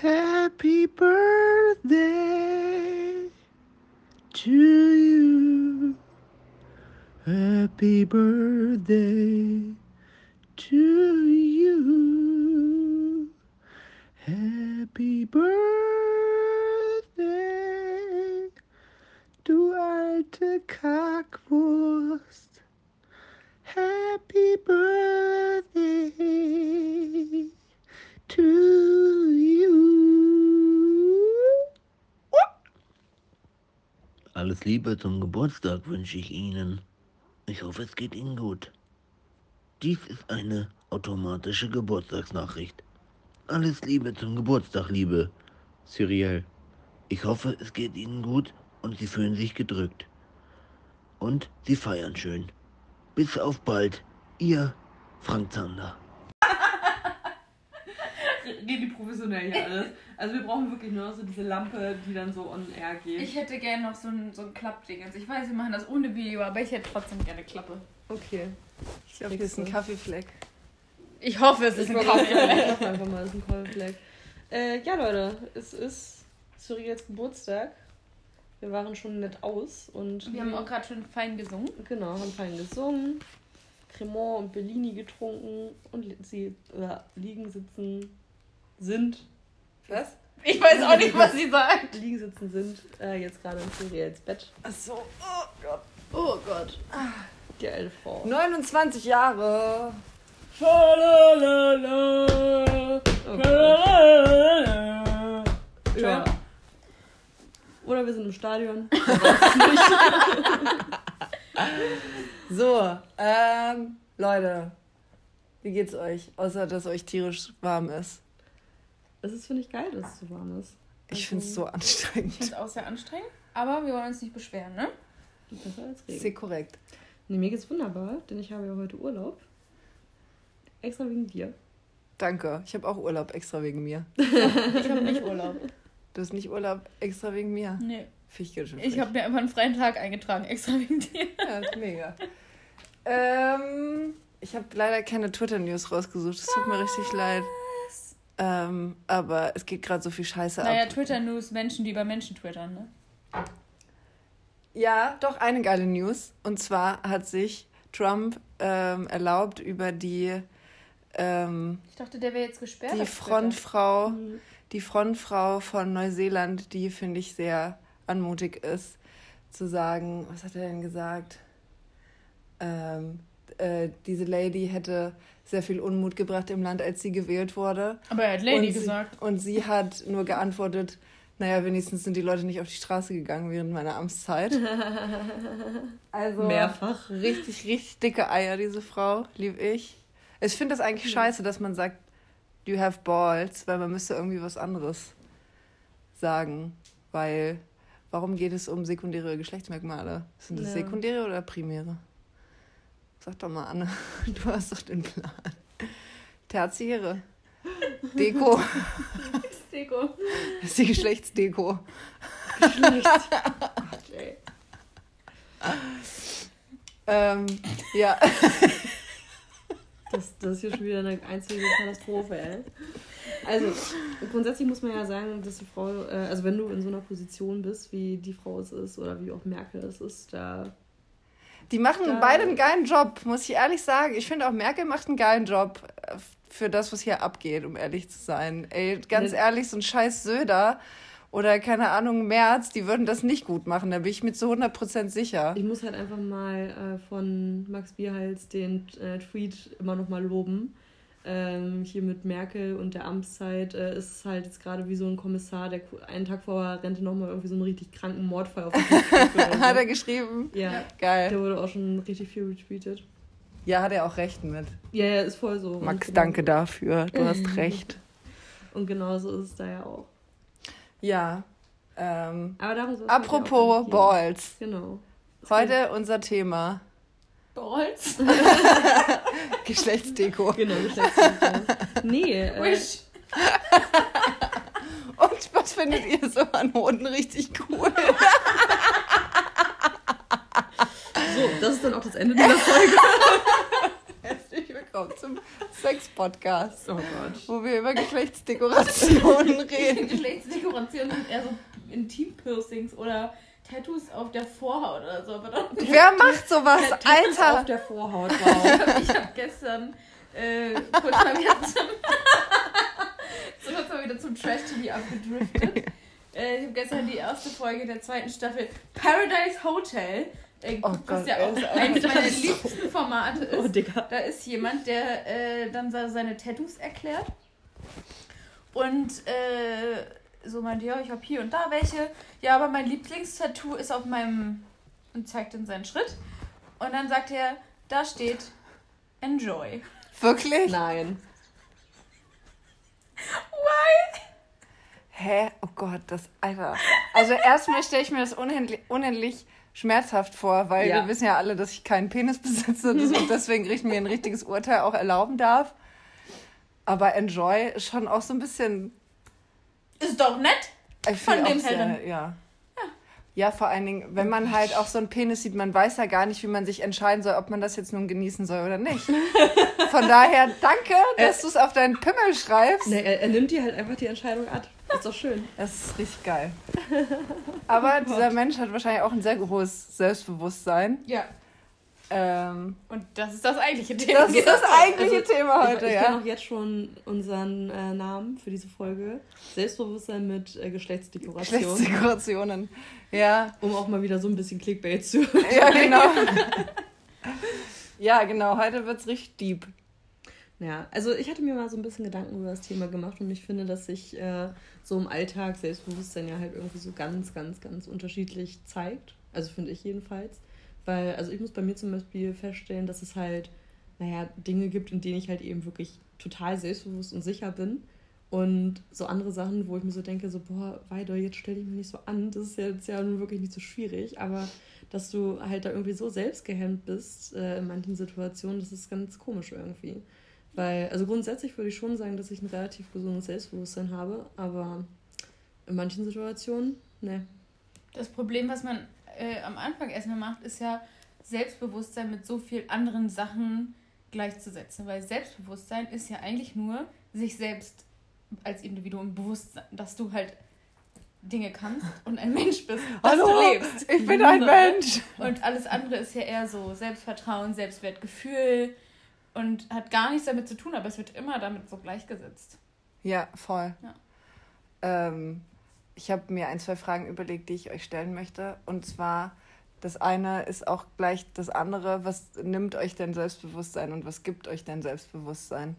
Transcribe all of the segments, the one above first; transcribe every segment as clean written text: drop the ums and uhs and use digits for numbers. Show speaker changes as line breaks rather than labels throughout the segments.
Happy birthday to you. Happy birthday to you. Happy birthday, du alte Kackwurst. Happy birthday to you. Alles Liebe zum Geburtstag wünsche ich Ihnen. Ich hoffe, es geht Ihnen gut. Dies ist eine automatische Geburtstagsnachricht. Alles Liebe zum Geburtstag, liebe Cyrielle. Ich hoffe, es geht Ihnen gut und Sie fühlen sich gedrückt. Und Sie feiern schön. Bis auf bald, Ihr Frank Zander.
Reden die professionell hier alles. Also wir brauchen wirklich nur so diese Lampe, die dann so on air geht.
Ich hätte gerne noch so ein Klappding. Also ich weiß, wir machen das ohne Video, aber ich hätte trotzdem gerne Klappe.
Okay.
Ich glaube, hier ist ein Kaffeefleck.
Ich hoffe, es ist ein Kaffeefleck.
Ich hoffe einfach mal, es ist ein Kaffeefleck. Ja, Leute, es ist Cyrielles Geburtstag. Wir waren schon nett aus und
wir haben auch gerade schon fein gesungen.
Genau, haben fein gesungen, Cremant und Bellini getrunken und sie liegen, sitzen, sind.
Was?
Ich weiß auch nicht, was sie sagt.
Liegen, sitzen, sind jetzt gerade in Cyrielles Bett.
Achso, oh Gott.
Oh Gott. Die alte Frau.
29 Jahre.
Oh ja. Oder wir sind im Stadion.
So, Leute, wie geht's euch? Außer, dass euch tierisch warm ist.
Es ist, finde ich, geil, dass es so warm ist.
Ich finde es so
Ich
anstrengend.
finde es auch sehr anstrengend, aber wir wollen uns nicht beschweren, ne?
Besser als Regen.
Sehr korrekt.
Nee, mir geht's wunderbar, denn ich habe ja heute Urlaub. Extra wegen dir.
Danke. Ich habe auch Urlaub extra wegen mir.
Ich habe nicht Urlaub.
Du hast nicht Urlaub extra wegen mir?
Nee.
Finde ich ganz schön
Ich
frech.
habe mir einfach einen freien Tag eingetragen, extra wegen dir.
Ja, ist mega. Ich habe leider keine Twitter-News rausgesucht. Es tut mir richtig leid. Aber es geht gerade so viel Scheiße ab.
Naja, Twitter-News, Menschen, die über Menschen twittern, ne?
Ja, doch, eine geile News. Und zwar hat sich Trump erlaubt, über die
Ich dachte, der wäre jetzt gesperrt.
die
auf Twitter.
Frontfrau von Neuseeland, die, finde ich, sehr anmutig ist, zu sagen, was hat er denn gesagt? Diese Lady hätte sehr viel Unmut gebracht im Land, als sie gewählt wurde.
Aber er hat Lady
Und
gesagt.
Und sie hat nur geantwortet, naja, wenigstens sind die Leute nicht auf die Straße gegangen während meiner Amtszeit. Also
Mehrfach.
richtig, richtig dicke Eier, diese Frau, lieb ich. Ich finde das eigentlich scheiße, dass man sagt, you have balls, weil man müsste irgendwie was anderes sagen. Weil, warum geht es um sekundäre Geschlechtsmerkmale? Sind das
Ja.
sekundäre oder primäre? Sag doch mal, Anne, du hast doch den Plan. Tertiäre. Deko.
Deko.
Das ist die Geschlechtsdeko. Ja.
Das ist hier schon wieder eine einzige Katastrophe, ey. Also, grundsätzlich muss man ja sagen, dass die Frau, also wenn du in so einer Position bist, wie die Frau es ist oder wie auch Merkel es ist, da...
Die machen beide einen geilen Job, muss ich ehrlich sagen. Ich finde auch, Merkel macht einen geilen Job für das, was hier abgeht, um ehrlich zu sein. Ey, ganz ehrlich, so ein scheiß Söder oder, keine Ahnung, Merz, die würden das nicht gut machen. Da bin ich mir zu 100% sicher.
Ich muss halt einfach mal von Max Bierhals den Tweet immer noch mal loben. Hier mit Merkel und der Amtszeit ist es halt jetzt gerade wie so ein Kommissar, der einen Tag vor Rente nochmal irgendwie so einen richtig kranken Mordfall auf den Tisch kriegt oder so.
Hat er geschrieben?
Ja.
Geil.
Der wurde auch schon richtig viel retweetet.
Ja, hat er auch recht mit.
Ja, ist voll so.
Max,
Und
danke dafür. Du hast recht.
Und genauso ist es da ja auch.
Ja.
Aber darum soll es
Apropos
halt auch
Balls.
gehen. Genau.
Heute unser Thema.
Balls?
Geschlechtsdeko.
Genau, Geschlechtsdeko. Nee.
Wish.
Und was findet ihr so an Hoden richtig cool?
So, das ist dann auch das Ende dieser Folge.
Herzlich willkommen zum Sex Sex-Podcast.
Oh Gott.
Wo wir über Geschlechtsdekorationen reden.
Geschlechtsdekorationen sind eher so Intim-Piercings oder Tattoos auf der Vorhaut oder so. Aber dann
Wer macht sowas,
Tattoos
Alter?
auf der Vorhaut, wow.
ich hab gestern kurz mal wieder zum Trash-TV abgedriftet. Ich habe gestern die erste Folge der 2. Staffel Paradise Hotel geguckt, was ja auch eines meiner liebsten Formate ist.
Oh, Digga.
Da ist jemand, der dann seine Tattoos erklärt und so meinte, ja, ich habe hier und da welche. Ja, aber mein Lieblingstattoo ist auf meinem... Und zeigt dann seinen Schritt. Und dann sagt er, da steht Enjoy.
Wirklich?
Nein.
Why?
Hä? Oh Gott, das, Alter. Also erstmal stelle ich mir das unendlich schmerzhaft vor, weil wir wissen ja alle, dass ich keinen Penis besitze und deswegen ich mir ein richtiges Urteil auch erlauben darf. Aber Enjoy ist schon auch so ein bisschen...
Ist doch nett von dem Herren.
Ja, vor allen Dingen, wenn man halt auch so einen Penis sieht, man weiß ja gar nicht, wie man sich entscheiden soll, ob man das jetzt nun genießen soll oder nicht. Von daher, danke, dass du es auf deinen Pimmel schreibst.
Nee, er nimmt dir halt einfach die Entscheidung ab. Ist doch schön.
Das ist richtig geil. Aber dieser Mensch hat wahrscheinlich auch ein sehr hohes Selbstbewusstsein.
Ja. Und das ist das eigentliche Thema.
Das ist das eigentliche Thema heute,
ich
ja.
kenne auch jetzt schon unseren Namen für diese Folge. Selbstbewusstsein mit Geschlechtsdekoration.
Geschlechtsdekorationen, ja.
Um auch mal wieder so ein bisschen Clickbait zu...
Ja, genau. Ja, genau. Heute wird's richtig deep.
Ja, also ich hatte mir mal so ein bisschen Gedanken über das Thema gemacht und ich finde, dass sich so im Alltag Selbstbewusstsein ja halt irgendwie so ganz, ganz, ganz unterschiedlich zeigt. Also finde ich jedenfalls. Weil, also ich muss bei mir zum Beispiel feststellen, dass es halt, Dinge gibt, in denen ich halt eben wirklich total selbstbewusst und sicher bin. Und so andere Sachen, wo ich mir so denke, so, boah, Weidor, jetzt stell dich mir nicht so an, das ist jetzt ja nun wirklich nicht so schwierig, aber dass du halt da irgendwie so selbstgehemmt bist in manchen Situationen, das ist ganz komisch irgendwie. Weil, also grundsätzlich würde ich schon sagen, dass ich ein relativ gesundes Selbstbewusstsein habe, aber in manchen Situationen, ne.
Das Problem, was man am Anfang erstmal macht, ist ja Selbstbewusstsein mit so vielen anderen Sachen gleichzusetzen. Weil Selbstbewusstsein ist ja eigentlich nur sich selbst als Individuum bewusst sein, dass du halt Dinge kannst und ein Mensch bist, dass
Hallo,
du lebst.
ich bin ein Mensch.
Und alles andere ist ja eher so Selbstvertrauen, Selbstwertgefühl und hat gar nichts damit zu tun, aber es wird immer damit so gleichgesetzt.
Ja, voll.
Ja.
Ich habe mir 1, 2 Fragen überlegt, die ich euch stellen möchte. Und zwar, das eine ist auch gleich das andere. Was nimmt euch denn Selbstbewusstsein und was gibt euch denn Selbstbewusstsein?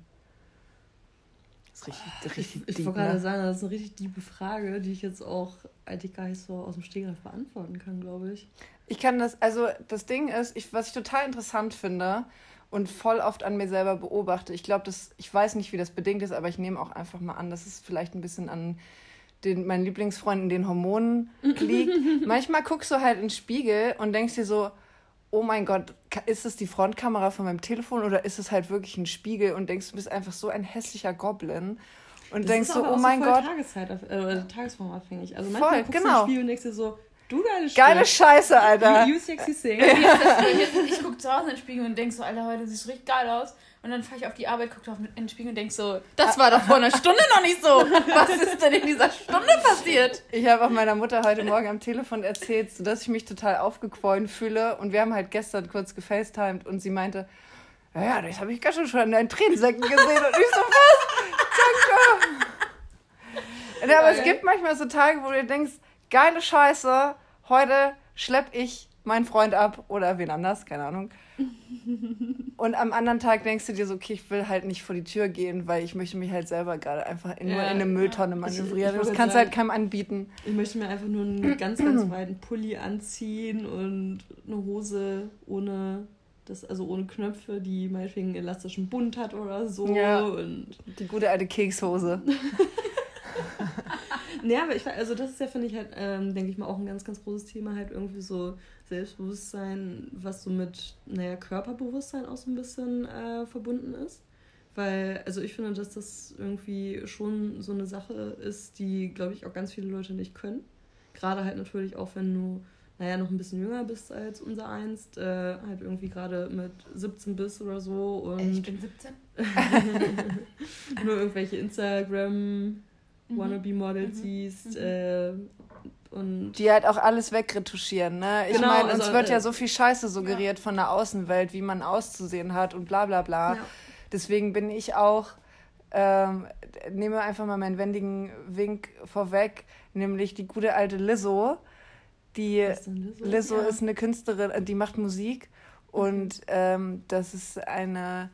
Das ist richtig
Ich
deep,
wollte gerade
ne?
sagen, das ist eine richtig tiefe Frage, die ich jetzt auch eigentlich gar nicht so aus dem Stegreif beantworten kann, glaube ich.
Ich kann das, also das Ding ist, was ich total interessant finde und voll oft an mir selber beobachte, ich glaube, ich weiß nicht, wie das bedingt ist, aber ich nehme auch einfach mal an, dass es vielleicht ein bisschen an meinen Lieblingsfreunden, den Hormonen liegt. Manchmal guckst du halt in den Spiegel und denkst dir so, oh mein Gott, ist es die Frontkamera von meinem Telefon oder ist es halt wirklich ein Spiegel und denkst, du bist einfach so ein hässlicher Goblin und
das
denkst
ist
so,
aber
oh
auch
mein
so voll
Gott.
tagesformabhängig. Also
Voll,
manchmal guckst du
genau.
in den Spiegel und denkst dir so, du geiles
Geile
Stück.
Scheiße, Alter.
You sexy thing.
Ich gucke zu Hause in den Spiegel und denk so, Alter, heute siehst du richtig geil aus. Und dann fahre ich auf die Arbeit, gucke in den Spiegel und denk so, das war doch vor einer Stunde noch nicht so. Was ist denn in dieser Stunde passiert?
Ich habe auch meiner Mutter heute Morgen am Telefon erzählt, dass ich mich total aufgequollen fühle. Und wir haben halt gestern kurz gefacetimed und sie meinte, ja, das habe ich ganz schön schon in deinen Tränensäcken gesehen. Und ich so, was? Danke. Aber es gibt manchmal so Tage, wo du denkst, geile Scheiße, heute schlepp ich meinen Freund ab oder wen anders, keine Ahnung. Und am anderen Tag denkst du dir so, okay, ich will halt nicht vor die Tür gehen, weil ich möchte mich halt selber gerade einfach nur in eine Mülltonne manövrieren. Das kannst du halt keinem anbieten.
Ich möchte mir einfach nur einen ganz, ganz weiten Pulli anziehen und eine Hose ohne Knöpfe, die meinetwegen einen elastischen Bund hat oder so.
Ja.
Und
Die gute alte Kekshose.
ja, aber das ist ja, finde ich halt, denke ich mal, auch ein ganz, ganz großes Thema, halt irgendwie so Selbstbewusstsein, was so mit, Körperbewusstsein auch so ein bisschen verbunden ist. Weil, also ich finde, dass das irgendwie schon so eine Sache ist, die, glaube ich, auch ganz viele Leute nicht können. Gerade halt natürlich auch, wenn du noch ein bisschen jünger bist als unser einst, halt irgendwie gerade mit 17 bist oder so. Und
ich bin 17.
nur irgendwelche Instagram-Wannabe-Models siehst. Und
die halt auch alles wegretuschieren, ne? Ich meine, uns wird ja so viel Scheiße suggeriert von der Außenwelt, wie man auszusehen hat und bla bla bla. Ja. Deswegen bin ich auch, nehme einfach mal meinen wendigen Wink vorweg, nämlich die gute alte Lizzo. Lizzo ist eine Künstlerin, die macht Musik und das ist eine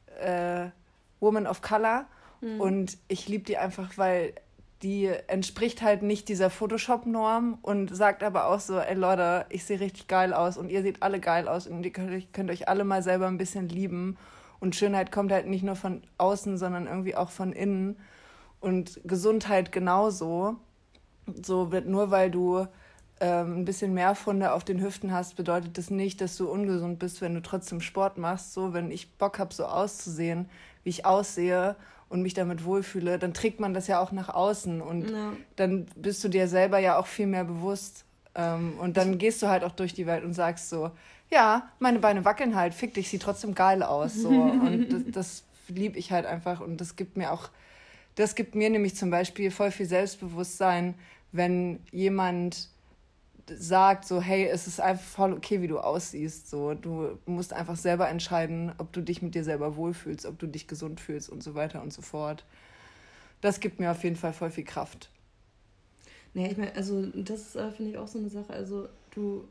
Woman of Color und ich liebe die einfach, weil die entspricht halt nicht dieser Photoshop-Norm und sagt aber auch so, ey Leute, ich sehe richtig geil aus und ihr seht alle geil aus und ihr könnt euch alle mal selber ein bisschen lieben. Und Schönheit kommt halt nicht nur von außen, sondern irgendwie auch von innen. Und Gesundheit genauso. So wird nur, weil du ein bisschen mehr Funde auf den Hüften hast, bedeutet das nicht, dass du ungesund bist, wenn du trotzdem Sport machst. So, wenn ich Bock habe, so auszusehen, wie ich aussehe und mich damit wohlfühle, dann trägt man das ja auch nach außen. Und dann bist du dir selber ja auch viel mehr bewusst. Und dann gehst du halt auch durch die Welt und sagst so, ja, meine Beine wackeln halt, fick dich, sieht trotzdem geil aus. So. Und das liebe ich halt einfach. Und das gibt mir nämlich zum Beispiel voll viel Selbstbewusstsein, wenn jemand sagt so, hey, es ist einfach voll okay, wie du aussiehst. So, du musst einfach selber entscheiden, ob du dich mit dir selber wohlfühlst, ob du dich gesund fühlst und so weiter und so fort. Das gibt mir auf jeden Fall voll viel Kraft.
Nee, ich meine, also das finde ich auch so eine Sache. Also du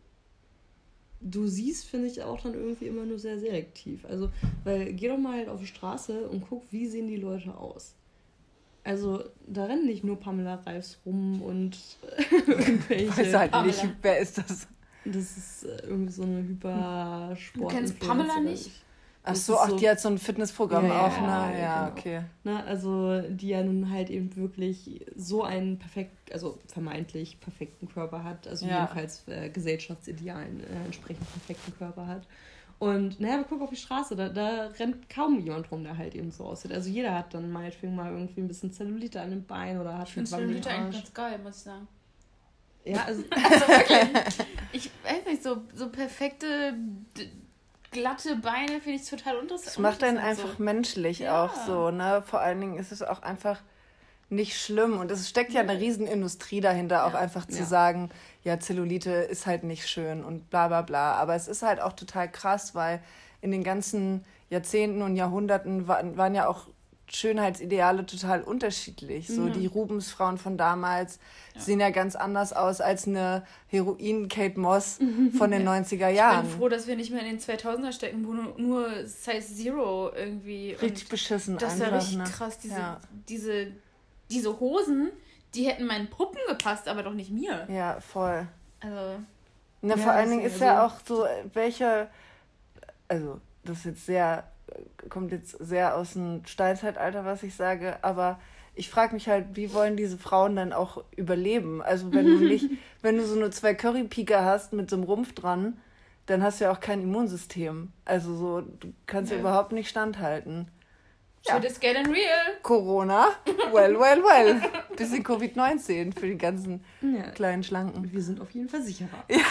siehst, finde ich, auch dann irgendwie immer nur sehr selektiv. Also, weil geh doch mal halt auf die Straße und guck, wie sehen die Leute aus. Also, da rennen nicht nur Pamela Reifs rum und irgendwelche... Ich weiß halt nicht, wer ist das? Das ist irgendwie so eine Hypersport.
Du kennst Pamela nicht?
Ach so, die hat so ein Fitnessprogramm auch, ne? Ja,
genau.
Okay.
Na, also, die ja nun halt eben wirklich so einen vermeintlich perfekten Körper hat, also jedenfalls Gesellschaftsidealen entsprechend perfekten Körper hat. Und naja, guck auf die Straße, da rennt kaum jemand rum, der halt eben so aussieht. Also jeder hat dann meinetwegen mal irgendwie ein bisschen Zellulite an dem Bein oder hat einen Wangen. Ich finde Zellulite eigentlich ganz geil, muss ich sagen. Ja, also
wirklich. Ich weiß nicht, so perfekte, glatte Beine finde ich total interessant.
Das macht einen einfach menschlich auch so, ne? Vor allen Dingen ist es auch einfach nicht schlimm. Und es steckt ja eine Riesenindustrie dahinter, auch einfach zu sagen, ja, Zellulite ist halt nicht schön und bla bla bla. Aber es ist halt auch total krass, weil in den ganzen Jahrzehnten und Jahrhunderten waren ja auch Schönheitsideale total unterschiedlich. So die Rubensfrauen von damals sehen ja ganz anders aus als eine Heroin-Kate Moss von den 90er Jahren.
Ich bin froh, dass wir nicht mehr in den 2000er stecken, wo nur Size Zero irgendwie...
Richtig beschissen
das
einfach.
Das war richtig krass. Diese Hosen, die hätten meinen Puppen gepasst, aber doch nicht mir.
Ja, voll.
Also...
Na, vor allen Dingen ist ja auch so, also das ist jetzt kommt jetzt sehr aus dem Steinzeitalter, was ich sage, aber ich frage mich halt, wie wollen diese Frauen dann auch überleben? Also wenn du so nur 2 Currypiker hast mit so einem Rumpf dran, dann hast du ja auch kein Immunsystem. Also so, du kannst ja überhaupt nicht standhalten.
Shit is getting real.
Corona, well. Bisschen Covid-19 für die ganzen kleinen Schlanken.
Wir sind auf jeden Fall sicherer. Ja.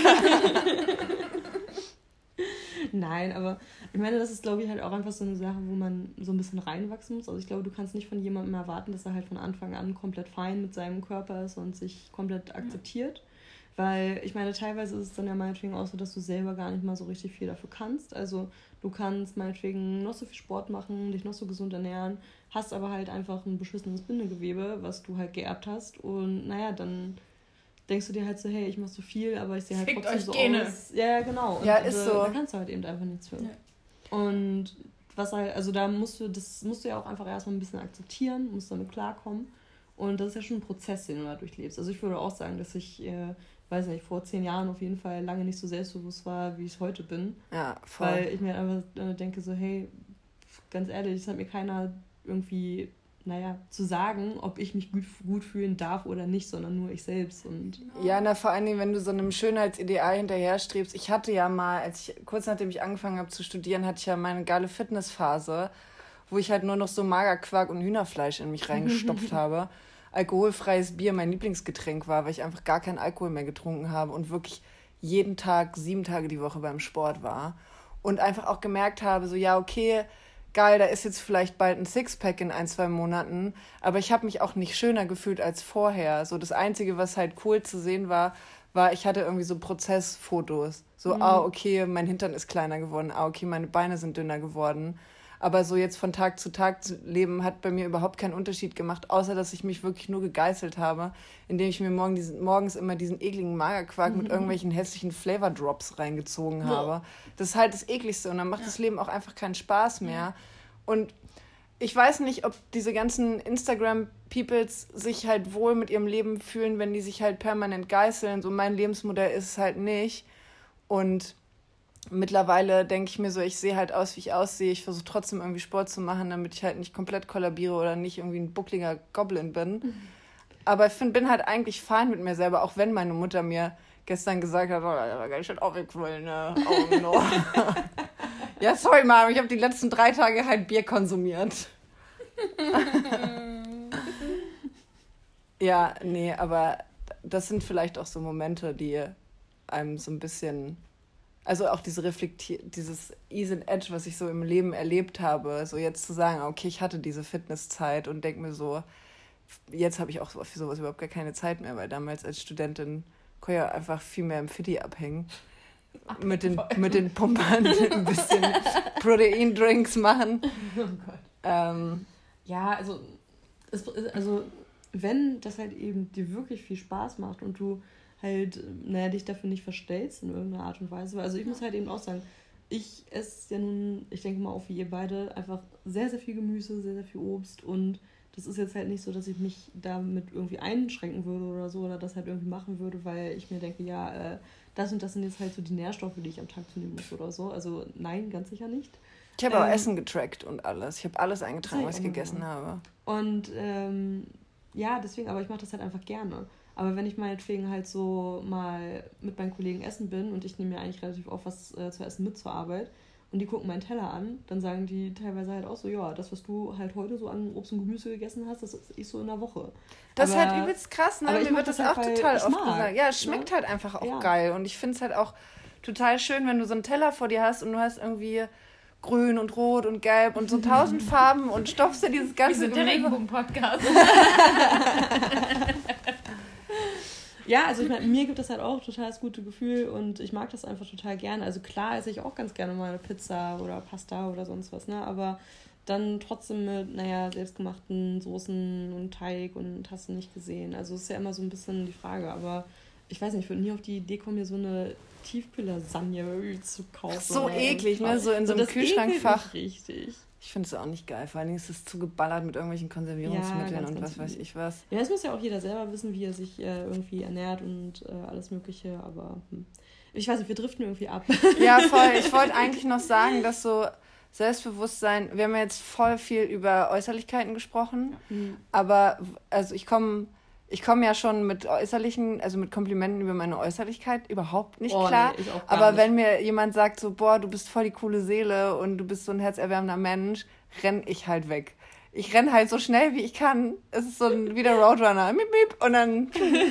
Nein, aber ich meine, das ist, glaube ich, halt auch einfach so eine Sache, wo man so ein bisschen reinwachsen muss. Also ich glaube, du kannst nicht von jemandem erwarten, dass er halt von Anfang an komplett fein mit seinem Körper ist und sich komplett akzeptiert. Weil, ich meine, teilweise ist es dann ja meinetwegen auch so, dass du selber gar nicht mal so richtig viel dafür kannst. Also du kannst meinetwegen noch so viel Sport machen, dich noch so gesund ernähren, hast aber halt einfach ein beschissenes Bindegewebe, was du halt geerbt hast. Und naja, dann denkst du dir halt so, hey, ich mach so viel, aber ich sehe halt trotzdem so aus. Ja, genau. Und
ist so.
Da kannst du halt eben einfach nichts für. Ja. Und was halt, also das musst du ja auch einfach erstmal ein bisschen akzeptieren, musst damit klarkommen. Und das ist ja schon ein Prozess, den du da durchlebst. Also ich würde auch sagen, dass ich, weiß nicht, vor 10 Jahren auf jeden Fall lange nicht so selbstbewusst war, wie ich es heute bin. Ja, voll. Weil ich mir einfach denke so, hey, ganz ehrlich, es hat mir keiner irgendwie, zu sagen, ob ich mich gut fühlen darf oder nicht, sondern nur ich selbst. Und
ja, vor allen Dingen, wenn du so einem Schönheitsideal hinterherstrebst. Ich hatte ja mal, kurz nachdem ich angefangen habe zu studieren, hatte ich ja meine geile Fitnessphase, wo ich halt nur noch so Magerquark und Hühnerfleisch in mich reingestopft habe. alkoholfreies Bier mein Lieblingsgetränk war, weil ich einfach gar keinen Alkohol mehr getrunken habe und wirklich jeden Tag, 7 Tage die Woche beim Sport war. Und einfach auch gemerkt habe, so ja, okay, geil, da ist jetzt vielleicht bald ein Sixpack in 1-2 Monaten, aber ich habe mich auch nicht schöner gefühlt als vorher. So das Einzige, was halt cool zu sehen war, ich hatte irgendwie so Prozessfotos. So, okay, mein Hintern ist kleiner geworden, okay, meine Beine sind dünner geworden. Aber so jetzt von Tag zu leben hat bei mir überhaupt keinen Unterschied gemacht, außer dass ich mich wirklich nur gegeißelt habe, indem ich mir morgens immer diesen ekligen Magerquark mit irgendwelchen hässlichen Flavor-Drops reingezogen habe. Das ist halt das Ekligste und dann macht das Leben auch einfach keinen Spaß mehr. Und ich weiß nicht, ob diese ganzen Instagram-Peoples sich halt wohl mit ihrem Leben fühlen, wenn die sich halt permanent geißeln. So mein Lebensmodell ist es halt nicht. Und mittlerweile denke ich mir so, ich sehe halt aus, wie ich aussehe. Ich versuche trotzdem irgendwie Sport zu machen, damit ich halt nicht komplett kollabiere oder nicht irgendwie ein buckliger Goblin bin. Aber ich bin halt eigentlich fein mit mir selber, auch wenn meine Mutter mir gestern gesagt hat, da kann ich halt auch wegquillen, Augen noch. Ja, sorry, Mom, ich habe die letzten 3 Tage halt Bier konsumiert. Ja, nee, aber das sind vielleicht auch so Momente, die einem so ein bisschen... Also auch dieses Ease and Edge, was ich so im Leben erlebt habe, so jetzt zu sagen, okay, ich hatte diese Fitnesszeit und denke mir so, jetzt habe ich auch für sowas überhaupt gar keine Zeit mehr, weil damals als Studentin konnte ich ja einfach viel mehr im Fitti abhängen. Mit den Pumpern ein bisschen Proteindrinks machen.
Oh Gott. Ja, also wenn das halt eben dir wirklich viel Spaß macht und du halt, dich dafür nicht verstellst in irgendeiner Art und Weise. Also ich muss halt eben auch sagen, ich esse ja nun, ich denke mal auch wie ihr beide, einfach sehr, sehr viel Gemüse, sehr, sehr viel Obst und das ist jetzt halt nicht so, dass ich mich damit irgendwie einschränken würde oder so oder das halt irgendwie machen würde, weil ich mir denke, ja, das und das sind jetzt halt so die Nährstoffe, die ich am Tag zu nehmen muss oder so. Also nein, ganz sicher nicht.
Ich habe auch Essen getrackt und alles. Ich habe alles eingetragen, was ich gegessen habe.
Und ja, deswegen, aber ich mache das halt einfach gerne. Aber wenn ich meinetwegen halt so mal mit meinen Kollegen essen bin und ich nehme mir eigentlich relativ oft was zu essen mit zur Arbeit und die gucken meinen Teller an, dann sagen die teilweise halt auch so, ja, das, was du halt heute so an Obst und Gemüse gegessen hast, das ist ich so in der Woche.
Das ist halt übelst krass, ne? Mir wird das auch total oft gesagt. Ja, es schmeckt halt einfach auch geil und ich finde es halt auch total schön, wenn du so einen Teller vor dir hast und du hast irgendwie grün und rot und gelb und so 1000 Farben und stopfst dir dieses ganze...
Wir sind der Regenbogen-Podcast.
Ja, also ich meine, mir gibt das halt auch total das gute Gefühl und ich mag das einfach total gerne. Also klar esse ich auch ganz gerne mal eine Pizza oder Pasta oder sonst was, ne? Aber dann trotzdem mit, selbstgemachten Soßen und Teig und hast du nicht gesehen. Also es ist ja immer so ein bisschen die Frage, aber ich weiß nicht, ich würde nie auf die Idee kommen, mir so eine Tiefkühllasagne zu kaufen.
So eklig, ne? So in so einem Kühlschrankfach.
Richtig.
Ich finde es auch nicht geil. Vor allen Dingen ist es zugeballert mit irgendwelchen Konservierungsmitteln und was weiß ich was.
Ja, das muss ja auch jeder selber wissen, wie er sich irgendwie ernährt und alles Mögliche. Aber ich weiß nicht, wir driften irgendwie ab.
Ja, voll. Ich wollte eigentlich noch sagen, dass so Selbstbewusstsein, wir haben ja jetzt voll viel über Äußerlichkeiten gesprochen, aber also ich komme ja schon mit äußerlichen, also mit Komplimenten über meine Äußerlichkeit überhaupt nicht klar. Nee, aber wenn mir jemand sagt so, boah, du bist voll die coole Seele und du bist so ein herzerwärmender Mensch, renn ich halt weg. Ich renn halt so schnell, wie ich kann. Es ist so wie der Roadrunner. Miep, miep, und dann...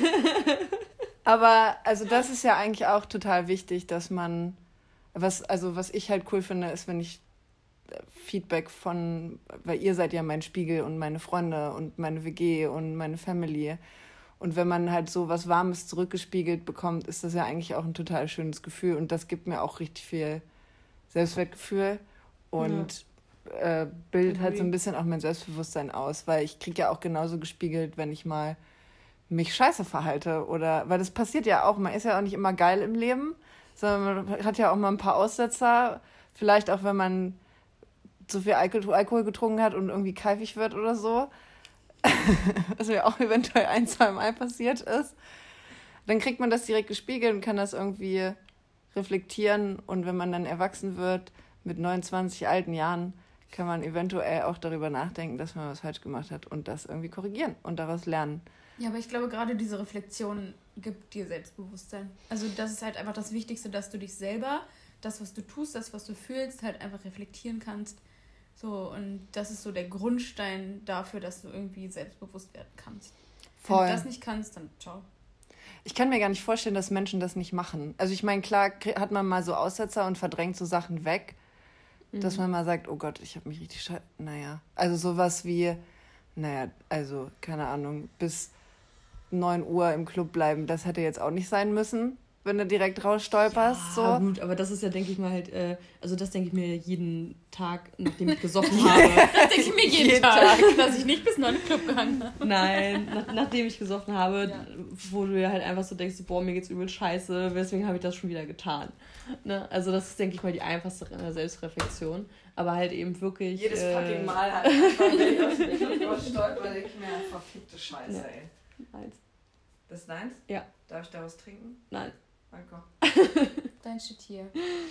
Aber also das ist ja eigentlich auch total wichtig, dass man... Was ich halt cool finde, ist, wenn ich Feedback weil ihr seid ja mein Spiegel und meine Freunde und meine WG und meine Family. Und wenn man halt so was Warmes zurückgespiegelt bekommt, ist das ja eigentlich auch ein total schönes Gefühl. Und das gibt mir auch richtig viel Selbstwertgefühl und bildet halt so ein bisschen auch mein Selbstbewusstsein aus. Weil ich kriege ja auch genauso gespiegelt, wenn ich mal mich scheiße verhalte. Weil das passiert ja auch. Man ist ja auch nicht immer geil im Leben, sondern man hat ja auch mal ein paar Aussetzer. Vielleicht auch, wenn man zu viel Alkohol getrunken hat und irgendwie keifig wird oder so, was mir auch eventuell 1-2 Mal passiert ist, dann kriegt man das direkt gespiegelt und kann das irgendwie reflektieren und wenn man dann erwachsen wird, mit 29 alten Jahren, kann man eventuell auch darüber nachdenken, dass man was falsch gemacht hat und das irgendwie korrigieren und daraus lernen.
Ja, aber ich glaube, gerade diese Reflexion gibt dir Selbstbewusstsein. Also das ist halt einfach das Wichtigste, dass du dich selber, das, was du tust, das, was du fühlst, halt einfach reflektieren kannst. So, und das ist so der Grundstein dafür, dass du irgendwie selbstbewusst werden kannst.
Voll.
Wenn du das nicht kannst, dann ciao.
Ich kann mir gar nicht vorstellen, dass Menschen das nicht machen. Also ich meine, klar hat man mal so Aussetzer und verdrängt so Sachen weg, dass man mal sagt, oh Gott, ich habe mich richtig naja. Also sowas wie, naja, also keine Ahnung, bis 9 Uhr im Club bleiben, das hätte jetzt auch nicht sein müssen, wenn du direkt rausstolperst.
Ja,
so.
gut, aber das ist ja, denke ich mal, halt, also das denke ich mir jeden Tag, nachdem ich gesoffen habe.
Das denke ich mir jeden Tag, dass ich nicht bis 9 Uhr Club gegangen habe.
Nein, nachdem ich gesoffen habe, wo du ja halt einfach so denkst, boah, mir geht's übel scheiße, deswegen habe ich das schon wieder getan. Ne? Also das ist, denke ich mal, die einfachste Selbstreflexion. Aber halt eben wirklich...
Jedes fucking Mal halt einfach stolpern, denke ich mir, verfickte Scheiße,
Ja.
ey.
Eins.
Das ist deins?
Ja.
Darf ich da was trinken?
Nein.
Danke.
Dein Shit hier.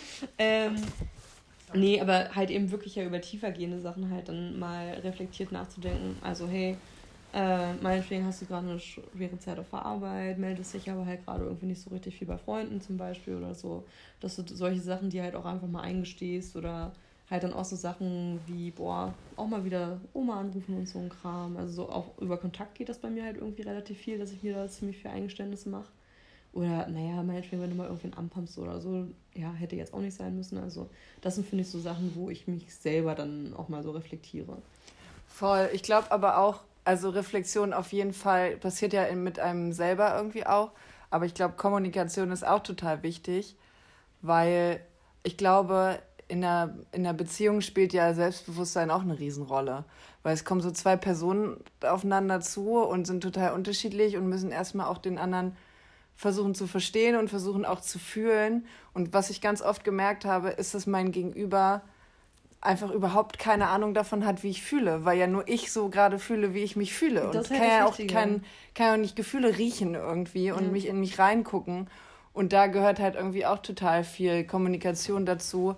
Nee, aber halt eben wirklich ja über tiefergehende Sachen halt dann mal reflektiert nachzudenken. Also hey, meinetwegen hast du gerade eine schwere Zeit auf der Arbeit, meldest dich aber halt gerade irgendwie nicht so richtig viel bei Freunden zum Beispiel oder so. Dass du solche Sachen, die halt auch einfach mal eingestehst oder halt dann auch so Sachen wie, boah, auch mal wieder Oma anrufen und so ein Kram. Also so auch über Kontakt geht das bei mir halt irgendwie relativ viel, dass ich mir da ziemlich viel Eingeständnisse mache. Oder, naja, meinetwegen, wenn du mal irgendwie einen anpumpst oder so, ja, hätte jetzt auch nicht sein müssen. Also das sind, finde ich, so Sachen, wo ich mich selber dann auch mal so reflektiere.
Voll. Ich glaube aber auch, also Reflexion auf jeden Fall passiert ja mit einem selber irgendwie auch. Aber ich glaube, Kommunikation ist auch total wichtig, weil ich glaube, in einer Beziehung spielt ja Selbstbewusstsein auch eine Riesenrolle. Weil es kommen so zwei Personen aufeinander zu und sind total unterschiedlich und müssen erstmal auch den anderen versuchen zu verstehen und versuchen auch zu fühlen. Und was ich ganz oft gemerkt habe, ist, dass mein Gegenüber einfach überhaupt keine Ahnung davon hat, wie ich fühle, weil ja nur ich so gerade fühle, wie ich mich fühle. Und kann ja auch nicht Gefühle riechen irgendwie und mich in mich reingucken. Und da gehört halt irgendwie auch total viel Kommunikation dazu,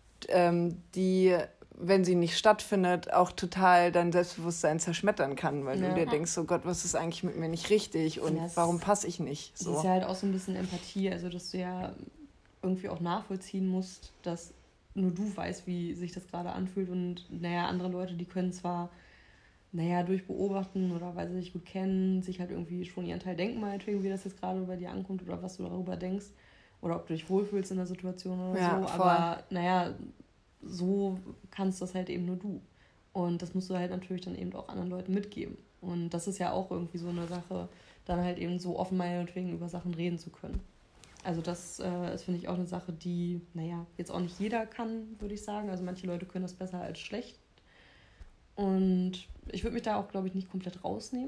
die, wenn sie nicht stattfindet, auch total dein Selbstbewusstsein zerschmettern kann, weil du dir denkst, oh Gott, was ist eigentlich mit mir nicht richtig und warum passe ich nicht? So.
Das ist ja halt auch so ein bisschen Empathie, also dass du ja irgendwie auch nachvollziehen musst, dass nur du weißt, wie sich das gerade anfühlt und naja, andere Leute, die können zwar durch Beobachten oder weil sie dich gut kennen, sich halt irgendwie schon ihren Teil denken, meinetwegen, wie das jetzt gerade bei dir ankommt oder was du darüber denkst oder ob du dich wohlfühlst in der Situation oder so,
voll.
aber so kannst das halt eben nur du. Und das musst du halt natürlich dann eben auch anderen Leuten mitgeben. Und das ist ja auch irgendwie so eine Sache, dann halt eben so offen meinetwegen über Sachen reden zu können. Also das ist, finde ich, auch eine Sache, die, jetzt auch nicht jeder kann, würde ich sagen. Also manche Leute können das besser als schlecht. Und ich würde mich da auch, glaube ich, nicht komplett rausnehmen.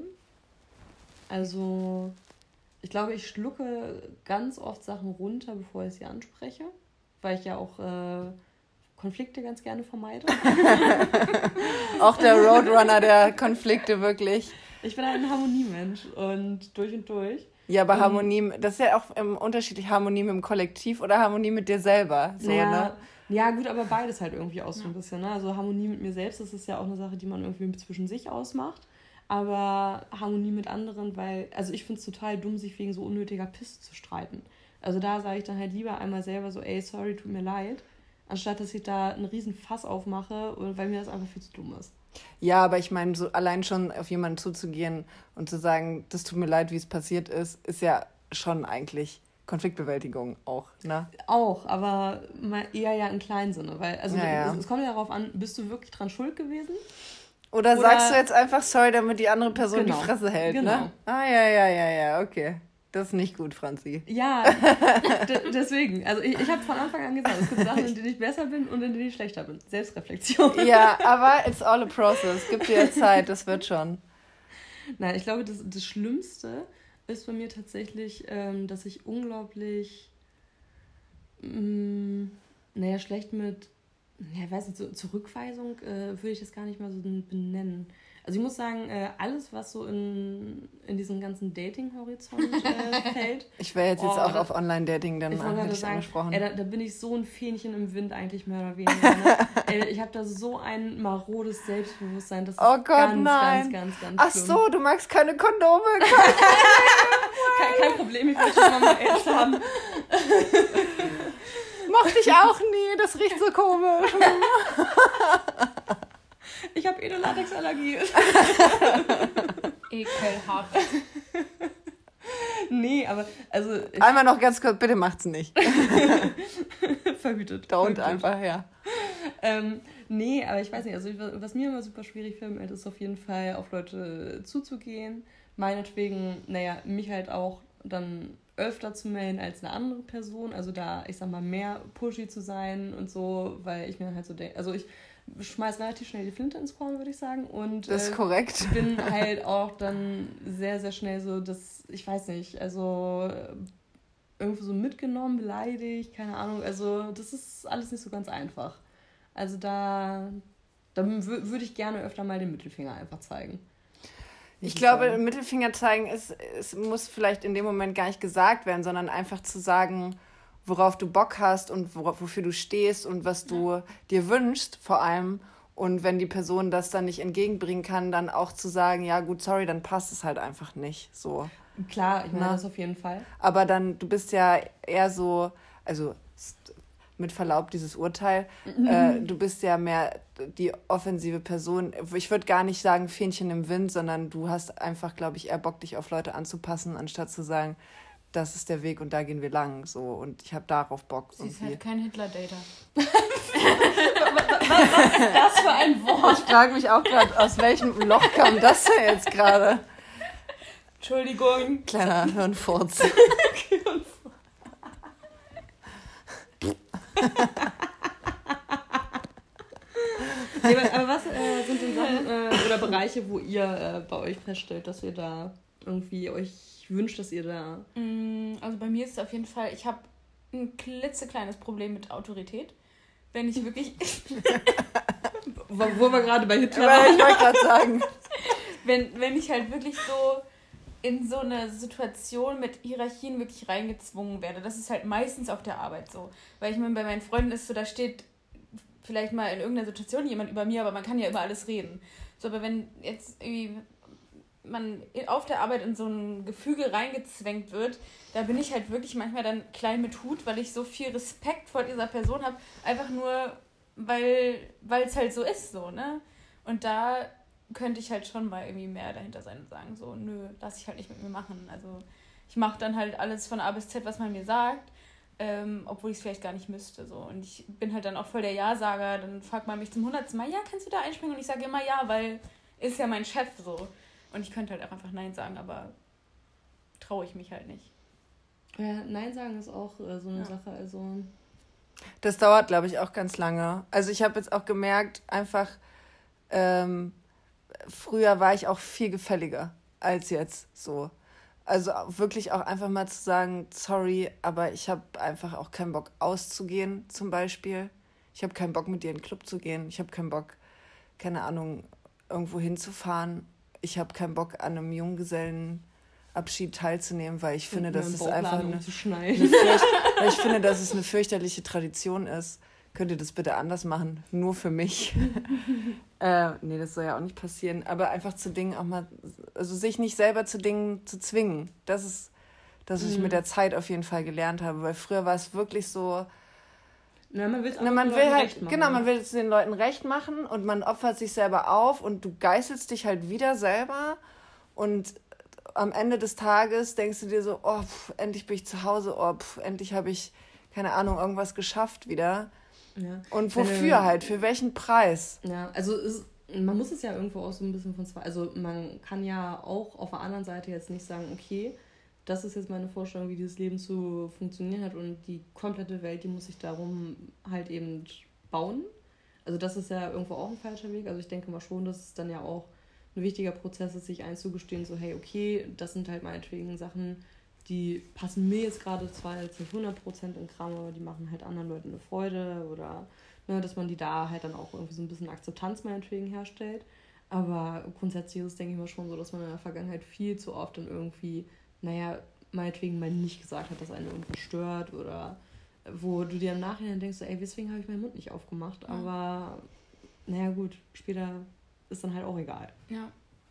Also ich glaube, ich schlucke ganz oft Sachen runter, bevor ich sie anspreche. Weil ich ja auch Konflikte ganz gerne vermeide.
Auch der Roadrunner der Konflikte, wirklich.
Ich bin ein Harmoniemensch und durch.
Ja, aber Harmonie, das ist ja auch unterschiedlich, Harmonie mit dem Kollektiv oder Harmonie mit dir selber. So, ne?
Ja, gut, aber beides halt irgendwie auch so ein bisschen. Ne? Also Harmonie mit mir selbst, das ist ja auch eine Sache, die man irgendwie zwischen sich ausmacht. Aber Harmonie mit anderen, weil, also ich finde es total dumm, sich wegen so unnötiger Pisse zu streiten. Also da sage ich dann halt lieber einmal selber so, ey, sorry, tut mir leid, anstatt dass ich da einen riesen Fass aufmache, weil mir das einfach viel zu dumm ist.
Ja, aber ich meine, so allein schon auf jemanden zuzugehen und zu sagen, das tut mir leid, wie es passiert ist ja schon eigentlich Konfliktbewältigung auch, ne?
Auch, aber eher ja im kleinen Sinne, weil also es kommt ja darauf an, bist du wirklich dran schuld gewesen?
Oder sagst du jetzt einfach sorry, damit die andere Person die Fresse hält,
genau.
Ne? Ah, ja, okay. Das ist nicht gut, Franzi.
Ja, deswegen. Also ich habe von Anfang an gesagt, es gibt Sachen, in denen ich besser bin und in denen ich schlechter bin. Selbstreflexion.
Ja, aber it's all a process. Gib dir Zeit, das wird schon.
Nein, ich glaube, das Schlimmste ist bei mir tatsächlich, dass ich unglaublich schlecht mit, ich weiß nicht, so Zurückweisung würde ich das gar nicht mal so benennen. Also ich muss sagen, alles, was so in diesen ganzen Dating-Horizont fällt.
Ich wäre jetzt auch auf Online-Dating, dann hätte ich angesprochen.
Da bin ich so ein Fähnchen im Wind eigentlich mehr oder weniger. Ne? Ich habe da so ein marodes Selbstbewusstsein, das ist ganz schlimm.
Ach so, du magst keine Kondome.
Kein Problem, ich wollte schon mal Ärzte haben.
Mochte ich auch nie, das riecht so komisch.
Ich habe eine Latexallergie.
Ekelhaft.
Nee, aber also...
Einmal noch ganz kurz, bitte macht's nicht.
Verhütet.
Don't einfach, ja.
Nee, aber ich weiß nicht, also was mir immer super schwierig fällt, ist auf jeden Fall auf Leute zuzugehen. Meinetwegen, mich halt auch dann öfter zu melden als eine andere Person. Also da, ich sag mal, mehr pushy zu sein und so, weil ich mir halt so denke, also ich schmeiß relativ schnell die Flinte ins Korn, würde ich sagen. Und
das ist korrekt.
Bin halt auch dann sehr, sehr schnell so, dass, ich weiß nicht, also irgendwo so mitgenommen, beleidigt, keine Ahnung. Also das ist alles nicht so ganz einfach. Also da würde ich gerne öfter mal den Mittelfinger einfach zeigen.
Ich glaube, Mittelfinger zeigen es muss vielleicht in dem Moment gar nicht gesagt werden, sondern einfach zu sagen, worauf du Bock hast und wofür du stehst und was du dir wünschst vor allem. Und wenn die Person das dann nicht entgegenbringen kann, dann auch zu sagen, ja gut, sorry, dann passt es halt einfach nicht. So.
Klar, ich meine das auf jeden Fall.
Aber dann, du bist ja eher so, also mit Verlaub dieses Urteil, du bist ja mehr die offensive Person. Ich würde gar nicht sagen Fähnchen im Wind, sondern du hast einfach, glaube ich, eher Bock, dich auf Leute anzupassen, anstatt zu sagen, das ist der Weg und da gehen wir lang. So, und ich habe darauf Bock.
Sie ist halt kein Hitler-Dater.
Was ist das für ein Wort?
Ich frage mich auch gerade, aus welchem Loch kam das denn jetzt gerade?
Entschuldigung.
Kleiner Hirnfurz.
Aber was sind denn Sachen oder Bereiche, wo ihr bei euch feststellt, dass ihr da irgendwie euch wünscht, dass ihr da...
Also bei mir ist es auf jeden Fall, ich habe ein klitzekleines Problem mit Autorität. Wenn ich wirklich...
Wo wir gerade bei Hitler waren.
Ich wollte gerade sagen.
Wenn ich halt wirklich so in so eine Situation mit Hierarchien wirklich reingezwungen werde. Das ist halt meistens auf der Arbeit so. Weil ich meine, bei meinen Freunden ist so, da steht vielleicht mal in irgendeiner Situation jemand über mir, aber man kann ja über alles reden. So, aber wenn jetzt irgendwie man auf der Arbeit in so ein Gefüge reingezwängt wird, da bin ich halt wirklich manchmal dann klein mit Hut, weil ich so viel Respekt vor dieser Person habe, einfach nur, weil es halt so ist, so, ne? Und da könnte ich halt schon mal irgendwie mehr dahinter sein und sagen, so, nö, lass ich halt nicht mit mir machen. Also ich mache dann halt alles von A bis Z, was man mir sagt, obwohl ich es vielleicht gar nicht müsste. So. Und ich bin halt dann auch voll der Ja-Sager, dann fragt man mich zum 100. Mal, ja, kannst du da einspringen? Und ich sage immer ja, weil ist ja mein Chef so. Und ich könnte halt auch einfach Nein sagen, aber traue ich mich halt nicht.
Ja, Nein sagen ist auch so eine Sache, also...
Das dauert, glaube ich, auch ganz lange. Also ich habe jetzt auch gemerkt, einfach... früher war ich auch viel gefälliger als jetzt so. Also wirklich auch einfach mal zu sagen, sorry, aber ich habe einfach auch keinen Bock auszugehen zum Beispiel. Ich habe keinen Bock mit dir in den Club zu gehen. Ich habe keinen Bock, keine Ahnung, irgendwo hinzufahren. Ich habe keinen Bock an einem Junggesellenabschied teilzunehmen, weil ich finde, dass es einfach weil ich finde, dass es eine fürchterliche Tradition ist. Könnt ihr das bitte anders machen? Nur für mich. Nee, das soll ja auch nicht passieren. Aber einfach zu Dingen auch mal, also sich nicht selber zu Dingen zu zwingen. Das ist das, was ich mit der Zeit auf jeden Fall gelernt habe. Weil früher war es wirklich so, man will es den Leuten recht machen und man opfert sich selber auf und du geißelst dich halt wieder selber und am Ende des Tages denkst du dir so, oh, endlich bin ich zu Hause, oh, endlich habe ich, keine Ahnung, irgendwas geschafft wieder. Ja. Und wofür halt? Für welchen Preis?
Ja, also man muss es ja irgendwo auch so ein bisschen von zwei... Also man kann ja auch auf der anderen Seite jetzt nicht sagen, okay, das ist jetzt meine Vorstellung, wie dieses Leben zu funktionieren hat und die komplette Welt, die muss sich darum halt eben bauen. Also das ist ja irgendwo auch ein falscher Weg. Also ich denke mal schon, dass es dann ja auch ein wichtiger Prozess ist, sich einzugestehen, so hey, okay, das sind halt meinetwegen Sachen, die passen mir jetzt gerade zwar jetzt nicht 100% in Kram, aber die machen halt anderen Leuten eine Freude oder ne, dass man die da halt dann auch irgendwie so ein bisschen Akzeptanz meinetwegen herstellt. Aber grundsätzlich ist es, denke ich mal, schon so, dass man in der Vergangenheit viel zu oft dann irgendwie, meinetwegen mal nicht gesagt hat, dass einen irgendwas stört oder wo du dir im Nachhinein denkst, so, ey, deswegen habe ich meinen Mund nicht aufgemacht. Ja. Aber gut, später ist dann halt auch egal.
Ja.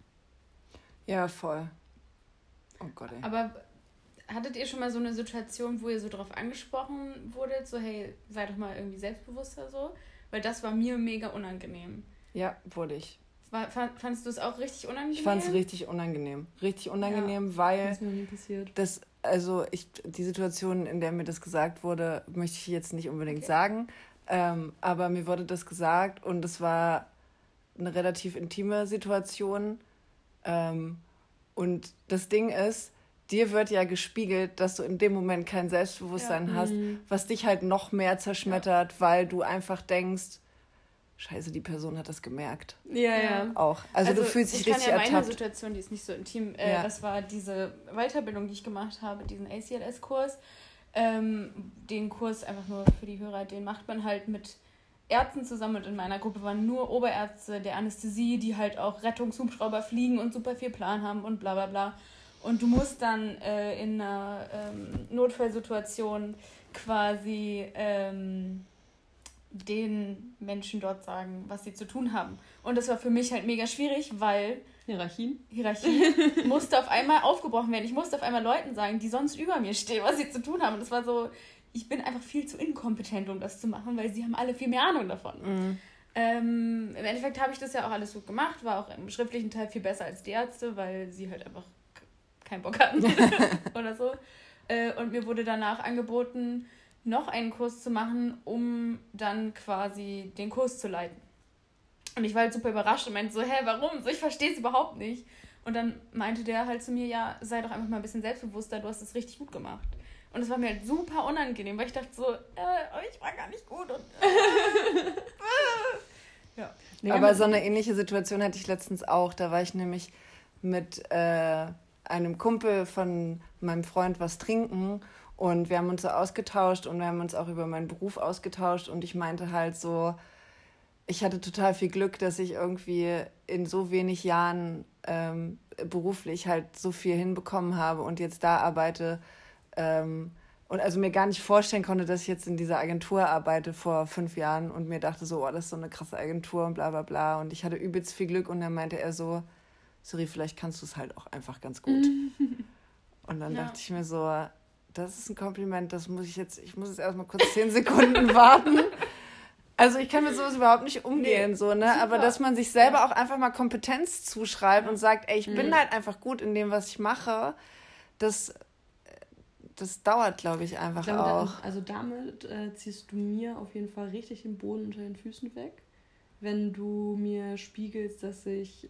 Ja, voll. Oh Gott, ey.
Aber hattet ihr schon mal so eine Situation, wo ihr so drauf angesprochen wurdet, so hey, sei doch mal irgendwie selbstbewusster so? Weil das war mir mega unangenehm.
Ja, wurde ich.
Fandest du es auch richtig unangenehm?
Ich fand es richtig unangenehm. Richtig unangenehm, weil
Das ist mir nie passiert.
Die Situation, in der mir das gesagt wurde, möchte ich jetzt nicht unbedingt sagen. Aber mir wurde das gesagt und es war eine relativ intime Situation. Und das Ding ist, dir wird ja gespiegelt, dass du in dem Moment kein Selbstbewusstsein hast, was dich halt noch mehr zerschmettert, weil du einfach denkst, Scheiße, die Person hat das gemerkt.
Ja.
Auch. Also du fühlst dich richtig ertappt.
Meine Situation, die ist nicht so intim. Das war diese Weiterbildung, die ich gemacht habe, diesen ACLS-Kurs. Den Kurs, einfach nur für die Hörer, den macht man halt mit Ärzten zusammen. Und in meiner Gruppe waren nur Oberärzte der Anästhesie, die halt auch Rettungshubschrauber fliegen und super viel Plan haben und bla bla bla. Und du musst dann in einer Notfallsituation quasi den Menschen dort sagen, was sie zu tun haben. Und das war für mich halt mega schwierig, weil Hierarchie musste auf einmal aufgebrochen werden. Ich musste auf einmal Leuten sagen, die sonst über mir stehen, was sie zu tun haben. Und das war so, ich bin einfach viel zu inkompetent, um das zu machen, weil sie haben alle viel mehr Ahnung davon. Im Endeffekt habe ich das ja auch alles gut gemacht, war auch im schriftlichen Teil viel besser als die Ärzte, weil sie halt einfach keinen Bock hatten oder so. Und mir wurde danach angeboten, noch einen Kurs zu machen, um dann quasi den Kurs zu leiten. Und ich war halt super überrascht und meinte so, warum? So, ich verstehe es überhaupt nicht. Und dann meinte der halt zu mir, ja, sei doch einfach mal ein bisschen selbstbewusster, du hast es richtig gut gemacht. Und es war mir halt super unangenehm, weil ich dachte so, ich war gar nicht gut. Und,
ja. Aber so eine ähnliche Situation hatte ich letztens auch. Da war ich nämlich mit einem Kumpel von meinem Freund was trinken und wir haben uns so ausgetauscht und wir haben uns auch über meinen Beruf ausgetauscht und ich meinte halt so, ich hatte total viel Glück, dass ich irgendwie in so wenig Jahren beruflich halt so viel hinbekommen habe und jetzt da arbeite und also mir gar nicht vorstellen konnte, dass ich jetzt in dieser Agentur arbeite vor 5 Jahren und mir dachte so, das ist so eine krasse Agentur und bla bla bla und ich hatte übelst viel Glück und dann meinte er so, sorry, vielleicht kannst du es halt auch einfach ganz gut. Und dann dachte ich mir so, das ist ein Kompliment, ich muss jetzt erstmal kurz 10 Sekunden warten. Also ich kann mit sowas überhaupt nicht umgehen, so, ne? Super. Aber dass man sich selber auch einfach mal Kompetenz zuschreibt und sagt, ey, ich bin halt einfach gut in dem, was ich mache, das dauert, glaube ich, einfach auch.
Also damit ziehst du mir auf jeden Fall richtig den Boden unter den Füßen weg, wenn du mir spiegelst, dass ich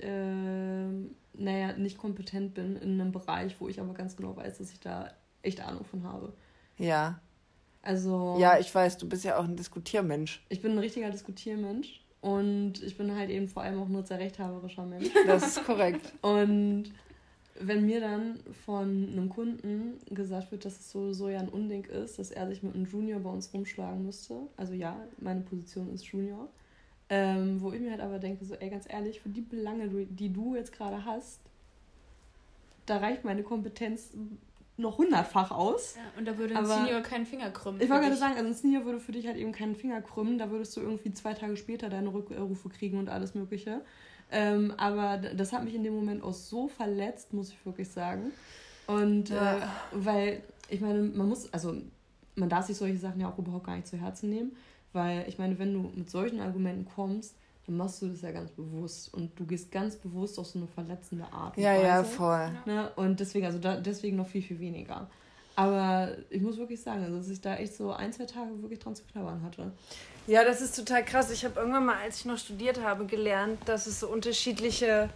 nicht kompetent bin in einem Bereich, wo ich aber ganz genau weiß, dass ich da echt Ahnung von habe.
Ja.
Also...
Ja, ich weiß, du bist ja auch ein Diskutiermensch.
Ich bin ein richtiger Diskutiermensch und ich bin halt eben vor allem auch nur sehr rechthaberischer Mensch.
Das ist korrekt.
Und wenn mir dann von einem Kunden gesagt wird, dass es so ja ein Unding ist, dass er sich mit einem Junior bei uns rumschlagen müsste, also ja, meine Position ist Junior, wo ich mir halt aber denke, so, ey, ganz ehrlich, für die Belange, die du jetzt gerade hast, da reicht meine Kompetenz noch 100-fach aus.
Ja, und da würde ein Senior keinen Finger krümmen.
Ich wollte gerade sagen, also ein Senior würde für dich halt eben keinen Finger krümmen, da würdest du irgendwie 2 Tage später deine Rückrufe kriegen und alles Mögliche. Aber das hat mich in dem Moment auch so verletzt, muss ich wirklich sagen. Und weil, ich meine, man darf sich solche Sachen ja auch überhaupt gar nicht zu Herzen nehmen, weil ich meine, wenn du mit solchen Argumenten kommst, dann machst du das ja ganz bewusst und du gehst ganz bewusst auf so eine verletzende Art und Weise.
Ja, voll.
Ne? Und deswegen noch viel, viel weniger. Aber ich muss wirklich sagen, also dass ich da echt so 1-2 Tage wirklich dran zu knabbern hatte.
Ja, das ist total krass. Ich habe irgendwann mal, als ich noch studiert habe, gelernt, dass es so unterschiedliche...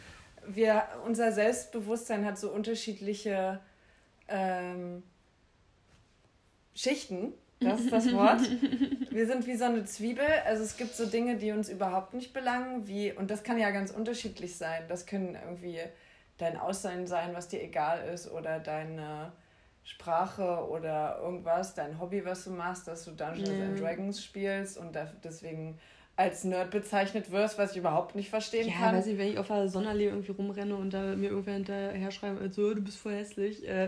Unser Selbstbewusstsein hat so unterschiedliche Schichten. Das ist das Wort. Wir sind wie so eine Zwiebel. Also es gibt so Dinge, die uns überhaupt nicht belangen. Und das kann ja ganz unterschiedlich sein. Das können irgendwie dein Aussehen sein, was dir egal ist. Oder deine Sprache oder irgendwas. Dein Hobby, was du machst. Dass du Dungeons and Dragons spielst und deswegen als Nerd bezeichnet wirst, was ich überhaupt nicht verstehen kann.
Ja, weiß ich, wenn ich auf der Sonderlee irgendwie rumrenne und da mir irgendwer hinterher schreiben, so, du bist voll hässlich.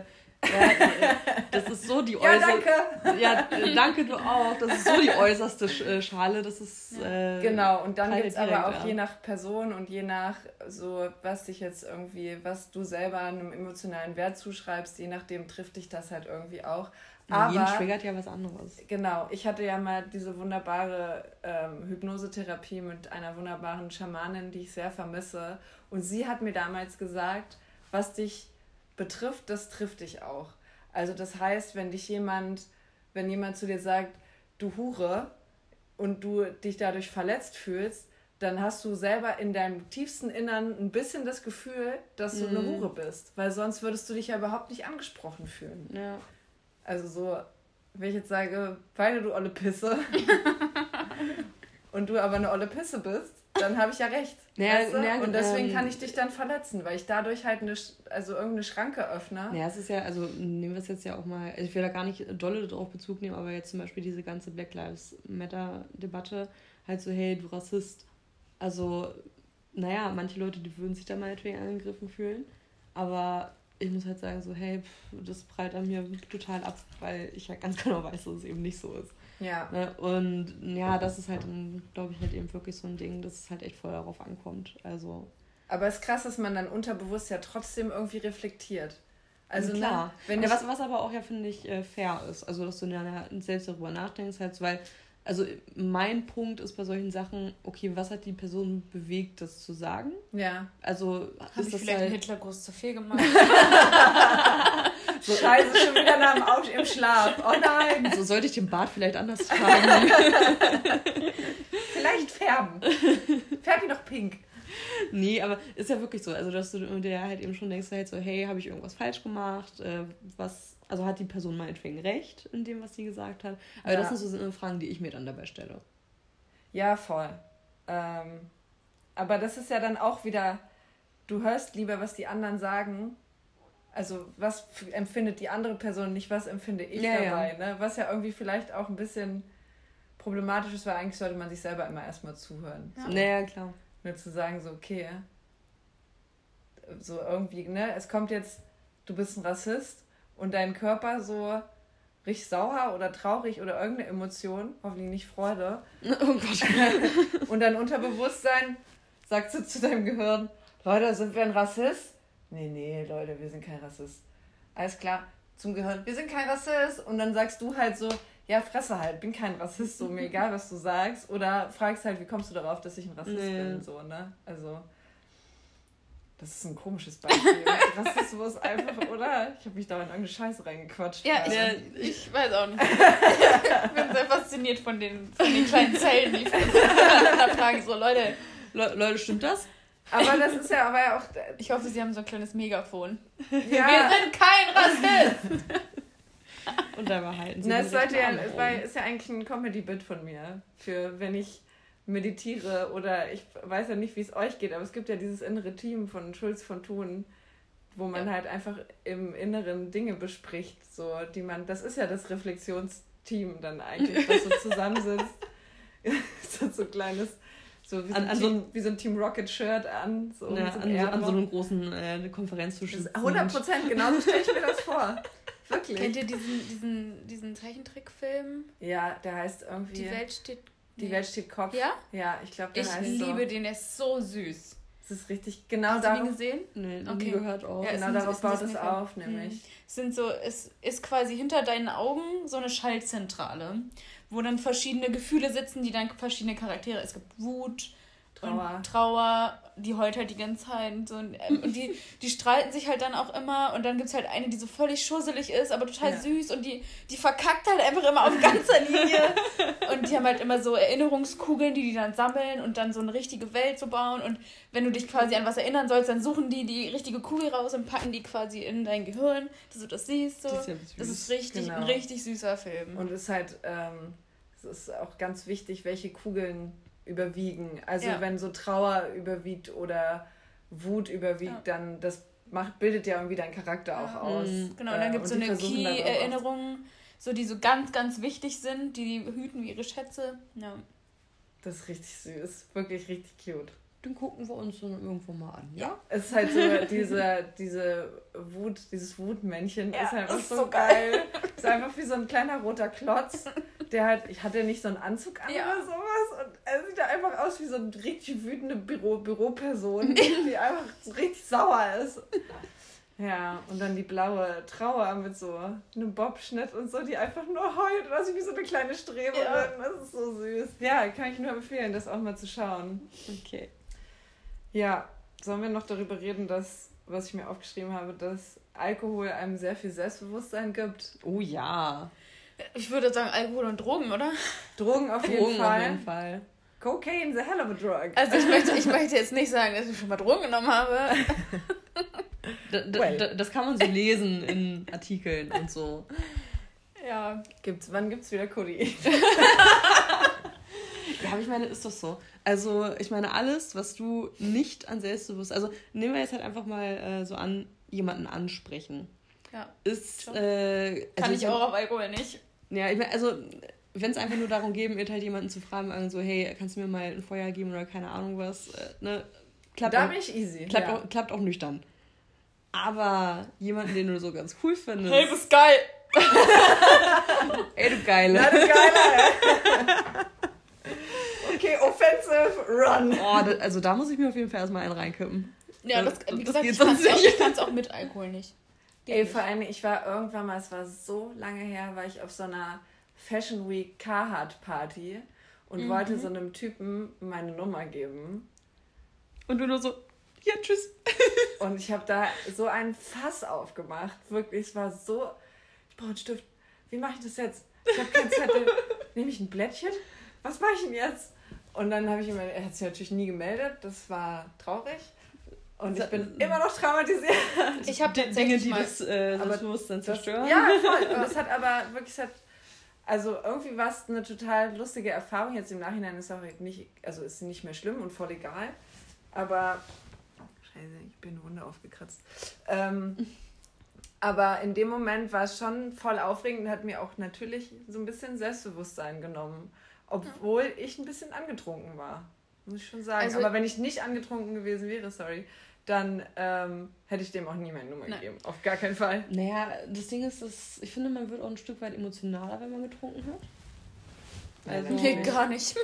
Das ist so die
Ja,
äußerste...
danke.
Ja, danke, du auch. Das ist so die äußerste Schale. Das ist...
Genau, und dann gibt es aber
direkt,
auch je nach Person und je nach so, was dich jetzt irgendwie, was du selber einem emotionalen Wert zuschreibst, je nachdem trifft dich das halt irgendwie auch. Aber
jeden triggert ja was anderes.
Genau, ich hatte ja mal diese wunderbare Hypnosetherapie mit einer wunderbaren Schamanin, die ich sehr vermisse. Und sie hat mir damals gesagt, was dich betrifft, das trifft dich auch. Also das heißt, wenn jemand zu dir sagt, du Hure, und du dich dadurch verletzt fühlst, dann hast du selber in deinem tiefsten Innern ein bisschen das Gefühl, dass du eine Hure bist. Weil sonst würdest du dich ja überhaupt nicht angesprochen fühlen.
Ja.
Also so, wenn ich jetzt sage, weine du olle Pisse und du aber eine olle Pisse bist, dann habe ich ja recht. Weißt du? Und deswegen kann ich dich dann verletzen, weil ich dadurch halt irgendeine Schranke öffne.
Ja, es ist ja, also nehmen wir es jetzt ja auch mal, ich will da gar nicht dolle darauf Bezug nehmen, aber jetzt zum Beispiel diese ganze Black Lives Matter-Debatte, halt so, hey, du Rassist. Also, naja, manche Leute, die würden sich da meinetwegen angegriffen fühlen, aber ich muss halt sagen, so, hey, das prallt an mir total ab, weil ich ja ganz genau weiß, dass es eben nicht so ist.
Ja.
Ne? Und ja, das ist halt, glaube ich, halt eben wirklich so ein Ding, dass es halt echt voll darauf ankommt. Also.
Aber es ist krass, dass man dann unterbewusst ja trotzdem irgendwie reflektiert. Also
klar.
Ne, wenn
ja, was aber auch ja, finde ich, fair ist. Also, dass du dann selbst darüber nachdenkst, halt, weil, also mein Punkt ist bei solchen Sachen, okay, was hat die Person bewegt, das zu sagen?
Ja.
Also,
ist das vielleicht ein Hitlergruß zu viel gemacht?
So, Scheiße, schon wieder nach im Schlaf. Oh nein.
So sollte ich den Bart vielleicht anders tragen.
Vielleicht färben. Färb ihn doch pink.
Nee, aber ist ja wirklich so. Also, dass du dir halt eben schon denkst, halt so, hey, habe ich irgendwas falsch gemacht? Also hat die Person meinetwegen recht in dem, was sie gesagt hat? Aber das sind so Fragen, die ich mir dann dabei stelle.
Ja, voll. Aber das ist ja dann auch wieder, du hörst lieber, was die anderen sagen. Also was empfindet die andere Person, nicht was empfinde ich dabei. Ja. Ne? Was ja irgendwie vielleicht auch ein bisschen problematisch ist, weil eigentlich sollte man sich selber immer erstmal zuhören.
Ja. So. Naja, klar.
Nur zu sagen, so okay, so irgendwie, ne, es kommt jetzt, du bist ein Rassist und dein Körper so richtig sauer oder traurig oder irgendeine Emotion, hoffentlich nicht Freude. Oh Gott. Und dein Unterbewusstsein sagt so zu deinem Gehirn, Leute, sind wir ein Rassist? Nee, Leute, wir sind kein Rassist. Alles klar, zum Gehirn, wir sind kein Rassist. Und dann sagst du halt so, ja, fresse halt, bin kein Rassist, so mir egal, was du sagst. Oder fragst halt, wie kommst du darauf, dass ich ein Rassist bin, so, ne? Also, das ist ein komisches Beispiel. Rassismus einfach, oder? Ich habe mich da in irgendeine Scheiße reingequatscht.
Ja, ich weiß auch nicht. Ich bin sehr fasziniert von den kleinen Zellen, die da fragen, so, Leute,
stimmt das?
Aber das ist ja aber ja auch...
Ich hoffe, sie haben so ein kleines Megafon.
Ja.
Wir sind kein Rassist!
Und da behalten sie
das sollte ja, ist ja eigentlich ein Comedy-Bit von mir. Für wenn ich meditiere oder ich weiß ja nicht, wie es euch geht, aber es gibt ja dieses innere Team von Schulz von Thun, wo man halt einfach im Inneren Dinge bespricht, so, die man, das ist ja das Reflexionsteam dann eigentlich, das so zusammensitzt. so kleines... So wie so ein Team Rocket-Shirt an. So
an so einem großen Konferenztisch.
100%, genauso stelle ich mir das vor. Wirklich.
Kennt ihr diesen Zeichentrickfilm?
Ja, der heißt irgendwie... Die Welt steht Kopf.
Ja?
Ja, ich glaube, der heißt so.
Ich liebe den, der ist so süß.
Das ist richtig, genau
darauf... Hast du ihn gesehen?
Nee, nie gehört auch.
Ja, genau darauf baut es auf, nämlich.
Es ist quasi hinter deinen Augen so eine Schaltzentrale, wo dann verschiedene Gefühle sitzen, die dann verschiedene Charaktere... Es gibt Wut, Trauer, die heult halt die ganze Zeit. So, und die streiten sich halt dann auch immer. Und dann gibt es halt eine, die so völlig schusselig ist, aber total süß. Und die verkackt halt einfach immer auf ganzer Linie. Und die haben halt immer so Erinnerungskugeln, die dann sammeln und dann so eine richtige Welt so bauen. Und wenn du dich quasi an was erinnern sollst, dann suchen die richtige Kugel raus und packen die quasi in dein Gehirn, dass du das siehst. So. Das ist richtig, ein richtig süßer Film.
Und es ist halt, es ist auch ganz wichtig, welche Kugeln überwiegen. Also wenn so Trauer überwiegt oder Wut überwiegt, dann das bildet ja irgendwie deinen Charakter auch aus.
Genau, und dann gibt es so eine Key-Erinnerung, so die so ganz, ganz wichtig sind, die hüten wie ihre Schätze. Ja.
Das ist richtig süß. Wirklich richtig cute.
den gucken wir uns dann irgendwo mal an, ja?
Es ist halt so, dieses Wutmännchen ist halt
das ist
so
so
geil. Es ist einfach wie so ein kleiner roter Klotz, der halt, hat der nicht so einen Anzug an oder sowas? Und er sieht da einfach aus wie so eine richtig wütende Büroperson, die einfach so richtig sauer ist. Ja, und dann die blaue Trauer mit so einem Bobschnitt und so, die einfach nur heult und aussieht wie so eine kleine Streberin. Ja. Das ist so süß. Ja, kann ich nur empfehlen, das auch mal zu schauen.
Okay.
Ja, sollen wir noch darüber reden, dass, was ich mir aufgeschrieben habe, dass Alkohol einem sehr viel Selbstbewusstsein gibt?
Oh ja.
Ich würde sagen Alkohol und Drogen, oder?
Drogen auf jeden Fall.
Auf jeden Fall.
Cocaine is a hell of a drug.
Also ich möchte jetzt nicht sagen, dass ich schon mal Drogen genommen habe.
Das kann man so lesen in Artikeln und so.
Ja.
Wann gibt's wieder Cody?
Ja, aber ich meine, ist doch so. Also, ich meine, alles, was du nicht an Selbstbewusstsein... Also, nehmen wir jetzt halt einfach mal so an, jemanden ansprechen.
Ja.
Ist...
Kann ich auch auf Alkohol nicht.
Ja, ich meine, also, wenn es einfach nur darum geht, halt jemanden zu fragen, so, hey, kannst du mir mal ein Feuer geben oder keine Ahnung was, ne? Klappt
da
auch,
bin ich easy.
Klappt auch nüchtern. Aber jemanden, den du so ganz cool findest...
Hey, bist geil!
Ey, du Geile.
Na, du Geiler! Okay, offensive, run!
Oh, also da muss ich mir auf jeden Fall erstmal einen reinkippen.
Ja, wie gesagt,
geht
ich kann es auch mit Alkohol nicht.
Ey, vor allem, ich war irgendwann mal, es war so lange her, war ich auf so einer Fashion Week Carhartt Party und wollte so einem Typen meine Nummer geben.
Und du nur so, ja, tschüss.
Und ich habe da so einen Fass aufgemacht. Wirklich, es war so, ich brauche einen Stift. Wie mache ich das jetzt? Ich habe keinen Zettel. Nehme ich ein Blättchen? Was mache ich denn jetzt? Und dann habe ich ihm, er hat sich natürlich nie gemeldet. Das war traurig. Und ich bin immer noch traumatisiert.
Ich habe
Dinge, die das Selbstbewusstsein zerstören.
Ja, voll. Und das hat aber wirklich, also irgendwie war es eine total lustige Erfahrung. Jetzt im Nachhinein ist auch nicht, also ist nicht mehr schlimm und voll egal. Aber, scheiße, ich bin Hunde aufgekratzt. Aber in dem Moment war es schon voll aufregend und hat mir auch natürlich so ein bisschen Selbstbewusstsein genommen. Obwohl ich ein bisschen angetrunken war. Muss ich schon sagen.
Also,
aber wenn ich nicht angetrunken gewesen wäre, dann hätte ich dem auch nie meine Nummer gegeben. Auf gar keinen Fall.
Naja, das Ding ist, ich finde, man wird auch ein Stück weit emotionaler, wenn man getrunken hat.
Also, nee, gar nicht.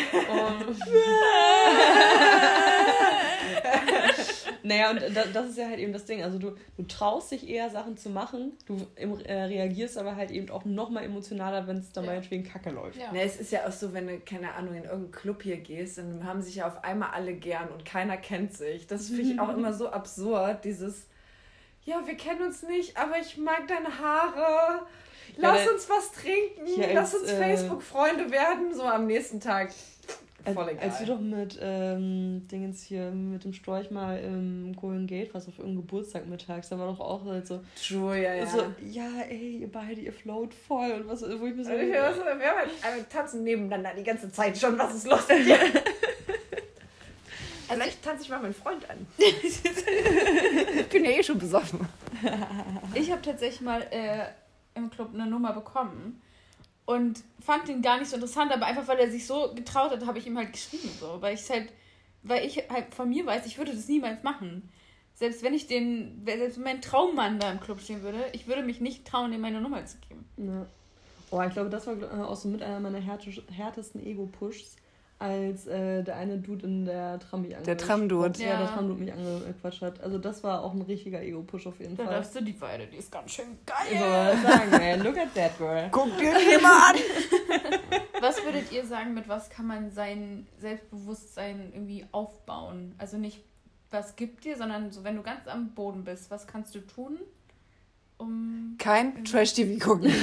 Naja, und das ist ja halt eben das Ding. Also du traust dich eher, Sachen zu machen. Du reagierst aber halt eben auch nochmal emotionaler, wenn es da meinetwegen Kacke läuft.
Ja. Na, es ist ja auch so, wenn du, keine Ahnung, in irgendeinen Club hier gehst, dann haben sich ja auf einmal alle gern und keiner kennt sich. Das finde ich auch immer so absurd, dieses, ja, wir kennen uns nicht, aber ich mag deine Haare. Lass uns was trinken. Lass uns Facebook-Freunde werden. So am nächsten Tag. Voll egal.
Als wir doch mit Dingens hier, mit dem Storch mal im Golden Gate, was auf irgendeinem Geburtstag mittags, da war doch auch halt so,
True, ja.
So, ja, ey, ihr beide, ihr float voll und was, wo ich mir so...
wir haben tanzen nebeneinander die ganze Zeit schon, was ist los mit dir? Vielleicht tanze ich mal meinen Freund an. Ich bin ja eh schon besoffen.
Ich habe tatsächlich mal im Club eine Nummer bekommen und fand ihn gar nicht so interessant, aber einfach, weil er sich so getraut hat, habe ich ihm halt geschrieben, so, weil ich halt von mir weiß, ich würde das niemals machen. Selbst wenn mein Traummann da im Club stehen würde, ich würde mich nicht trauen, ihm meine Nummer zu geben.
Ja. Oh, ich glaube, das war auch so mit einer meiner härtesten Ego-Pushs, als der eine Dude in der Tram mich
Der Tram-Dude.
Ja, der Tram-Dude mich angequatscht hat. Also das war auch ein richtiger Ego-Push auf jeden Fall.
Da darfst du die Weide, die ist ganz schön geil.
Ich wollte sagen, man, look at that girl.
Guck dir die mal an!
Was würdet ihr sagen, mit was kann man sein Selbstbewusstsein irgendwie aufbauen? Also nicht, was gibt dir, sondern so, wenn du ganz am Boden bist, was kannst du tun, um...
Kein Trash-TV gucken.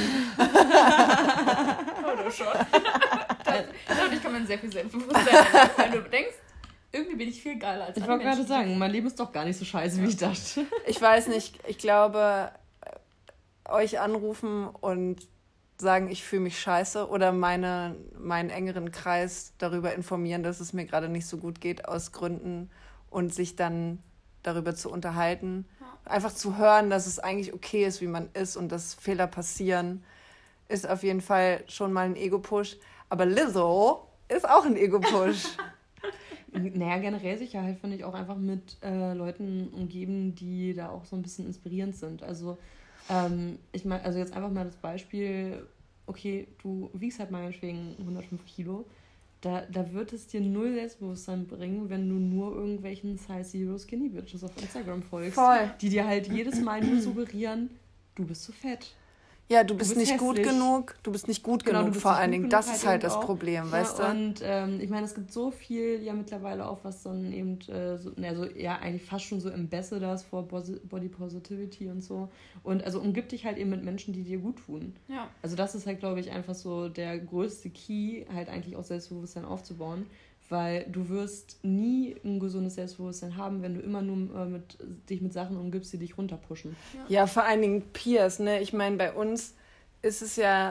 Oder schon. Dadurch kann man sehr viel Selbstbewusstsein haben, weil du denkst, irgendwie bin ich viel geiler als
ich wollte gerade sagen, mein Leben ist doch gar nicht so scheiße, wie ich dachte.
Ich weiß nicht, ich glaube, euch anrufen und sagen, ich fühle mich scheiße oder meinen engeren Kreis darüber informieren, dass es mir gerade nicht so gut geht aus Gründen und sich dann darüber zu unterhalten. Einfach zu hören, dass es eigentlich okay ist, wie man ist und dass Fehler passieren, ist auf jeden Fall schon mal ein Ego-Push. Aber Lizzo ist auch ein Ego-Push.
Naja, generell Sicherheit finde ich auch einfach mit Leuten umgeben, die da auch so ein bisschen inspirierend sind. Also ich meine, also jetzt einfach mal das Beispiel, okay, du wiegst halt meinetwegen 105 Kilo, da wird es dir null Selbstbewusstsein bringen, wenn du nur irgendwelchen Size Zero Skinny Bitches auf Instagram folgst.
Voll.
Die dir halt jedes Mal nur suggerieren, du bist zu fett.
Ja, du bist nicht
hässlich.
gut genug. Du bist nicht gut
Genau,
genug,
du bist
vor
nicht
allen
gut
Dingen.
genug
Das
halt
ist halt
eben
das
auch.
Problem,
Ja,
weißt du?
und ich meine, es gibt so viel ja mittlerweile auch, was dann eben eigentlich fast schon so Ambassadors for Body Positivity und so. Und also umgib dich halt eben mit Menschen, die dir gut tun.
Ja.
Also das ist halt, glaube ich, einfach so der größte Key, halt eigentlich auch Selbstbewusstsein aufzubauen. Weil du wirst nie ein gesundes Selbstbewusstsein haben, wenn du immer nur dich mit Sachen umgibst, die dich runterpushen.
Ja, vor allen Dingen Peers, ne? Ich meine, bei uns ist es ja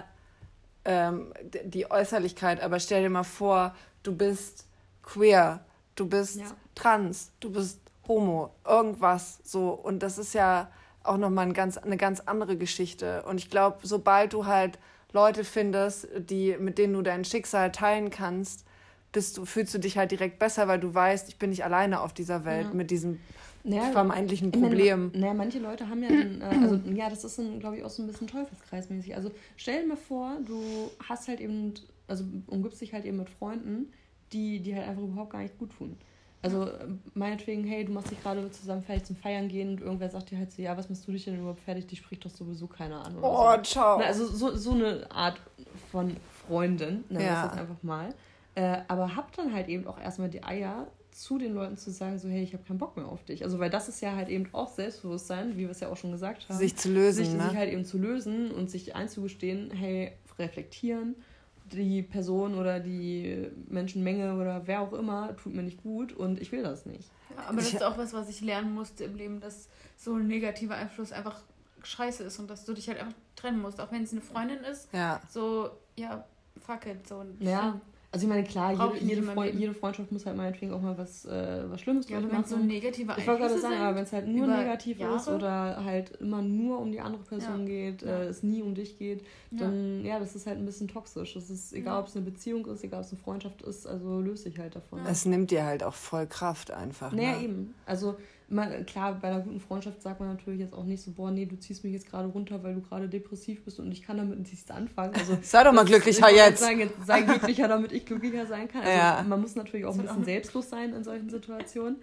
die Äußerlichkeit, aber stell dir mal vor, du bist queer, du bist trans, du bist homo, irgendwas so. Und das ist ja auch nochmal eine ganz andere Geschichte. Und ich glaube, sobald du halt Leute findest, mit denen du dein Schicksal teilen kannst, fühlst du dich halt direkt besser, weil du weißt, ich bin nicht alleine auf dieser Welt mit diesem vermeintlichen Problem.
Manche Leute haben ja das ist, glaube ich, auch so ein bisschen teufelskreismäßig. Also stell dir mal vor, du hast halt eben, also umgibst dich halt eben mit Freunden, die halt einfach überhaupt gar nicht gut tun. Also meinetwegen, hey, du machst dich gerade zusammen fertig zum Feiern gehen und irgendwer sagt dir halt so, ja, was machst du dich denn überhaupt fertig? Die spricht doch sowieso keiner an. Oder so.
Ciao.
Also so eine Art von Freundin, nennen wir es jetzt einfach mal. Aber hab dann halt eben auch erstmal die Eier, zu den Leuten zu sagen, so, hey, ich habe keinen Bock mehr auf dich. Also, weil das ist ja halt eben auch Selbstbewusstsein, wie wir es ja auch schon gesagt haben.
Sich zu lösen,
sich halt eben zu lösen und sich einzugestehen, hey, reflektieren, die Person oder die Menschenmenge oder wer auch immer tut mir nicht gut und ich will das nicht.
Ja, aber das ist auch was ich lernen musste im Leben, dass so ein negativer Einfluss einfach scheiße ist und dass du dich halt einfach trennen musst, auch wenn es eine Freundin ist.
Ja.
So, ja, fuck it. So,
ja. Also ich meine, klar, jede Freundschaft muss halt meinetwegen auch mal was Schlimmes
machen. Wenn es so ein negativer Einfluss ist.
Ich wollte gerade sagen, aber wenn es halt nur negativ ist oder halt immer nur um die andere Person geht, es nie um dich geht, dann, das ist halt ein bisschen toxisch. Das ist egal, ob es eine Beziehung ist, egal, ob es eine Freundschaft ist, also löse dich halt davon.
Es nimmt dir halt auch voll Kraft einfach.
Naja, eben. Also klar, bei einer guten Freundschaft sagt man natürlich jetzt auch nicht so, boah, nee, du ziehst mich jetzt gerade runter, weil du gerade depressiv bist und ich kann damit nichts anfangen. Also,
sei doch mal glücklicher jetzt.
Sei glücklicher, damit ich glücklicher sein kann. Also man muss natürlich auch ein bisschen selbstlos sein in solchen Situationen.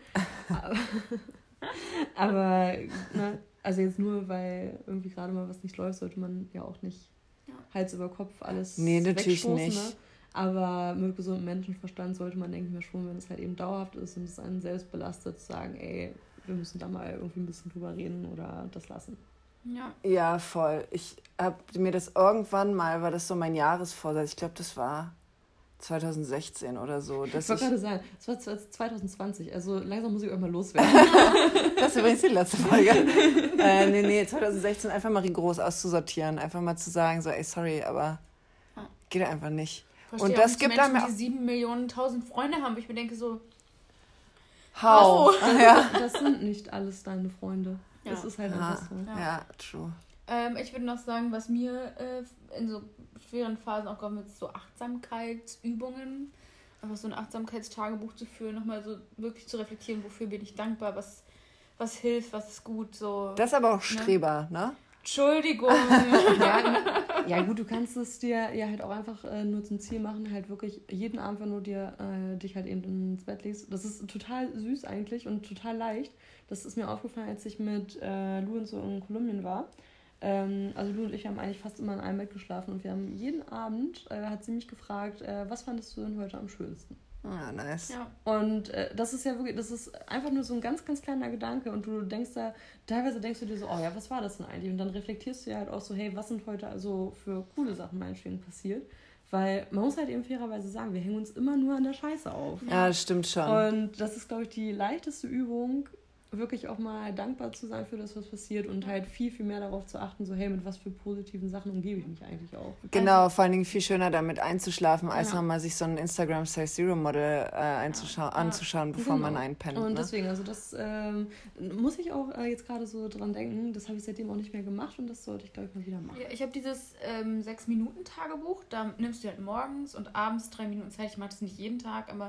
Aber also jetzt nur, weil irgendwie gerade mal was nicht läuft, sollte man ja auch nicht Hals über Kopf alles
natürlich
wegstoßen,
nicht.
Ne? Aber mit gesundem Menschenverstand sollte man, denke ich mir, schon, wenn es halt eben dauerhaft ist und es einen selbst belastet, sagen, ey, wir müssen da mal irgendwie ein bisschen drüber reden oder das lassen.
Ja, voll. Ich habe mir das irgendwann mal, war das so mein Jahresvorsatz, ich glaube, das war 2016 oder so.
Ich wollte gerade sagen, das war 2020, also langsam muss ich irgendwann mal loswerden.
Das ist übrigens die letzte Folge. Nee, 2016 einfach mal rigoros auszusortieren, einfach mal zu sagen, so, ey, sorry, aber geht einfach nicht.
Und das gibt Menschen, die 7 Millionen 1000 Freunde haben, wo ich mir denke so,
how?
Das sind nicht alles deine Freunde.
Ja.
Das ist halt einfach so.
Ja, true.
Ich würde noch sagen, was mir in so schweren Phasen auch geholfen hat, so Achtsamkeitsübungen, einfach so ein Achtsamkeitstagebuch zu führen, nochmal so wirklich zu reflektieren, wofür bin ich dankbar, was hilft, was ist gut. So,
das ist aber auch Streber, ne?
Entschuldigung.
Ja gut, du kannst es dir ja halt auch einfach nur zum Ziel machen, halt wirklich jeden Abend, wenn du dich halt eben ins Bett legst. Das ist total süß eigentlich und total leicht. Das ist mir aufgefallen, als ich mit Lu und so in Kolumbien war. Also Lu und ich haben eigentlich fast immer in einem Bett geschlafen und wir haben jeden Abend, hat sie mich gefragt, was fandest du denn heute am schönsten?
Ah, nice.
Ja.
Und das ist ja wirklich, das ist einfach nur so ein ganz, ganz kleiner Gedanke und du denkst teilweise denkst du dir so, oh ja, was war das denn eigentlich? Und dann reflektierst du ja halt auch so, hey, was sind heute also für coole Sachen meinetwegen passiert? Weil man muss halt eben fairerweise sagen, wir hängen uns immer nur an der Scheiße auf.
Ja, das stimmt schon.
Und das ist, glaube ich, die leichteste Übung, wirklich auch mal dankbar zu sein für das, was passiert und halt viel, viel mehr darauf zu achten, so hey, mit was für positiven Sachen umgebe ich mich eigentlich auch.
Genau, vor allen Dingen viel schöner damit einzuschlafen, als nochmal sich so ein Instagram Size Zero Model anzuschauen, bevor man einpennt.
Und deswegen, also das muss ich auch jetzt gerade so dran denken, das habe ich seitdem auch nicht mehr gemacht und das sollte ich, glaube ich, mal wieder machen.
Ja, ich habe dieses 6-Minuten-Tagebuch, da nimmst du halt morgens und abends 3 Minuten Zeit, ich mache das nicht jeden Tag, aber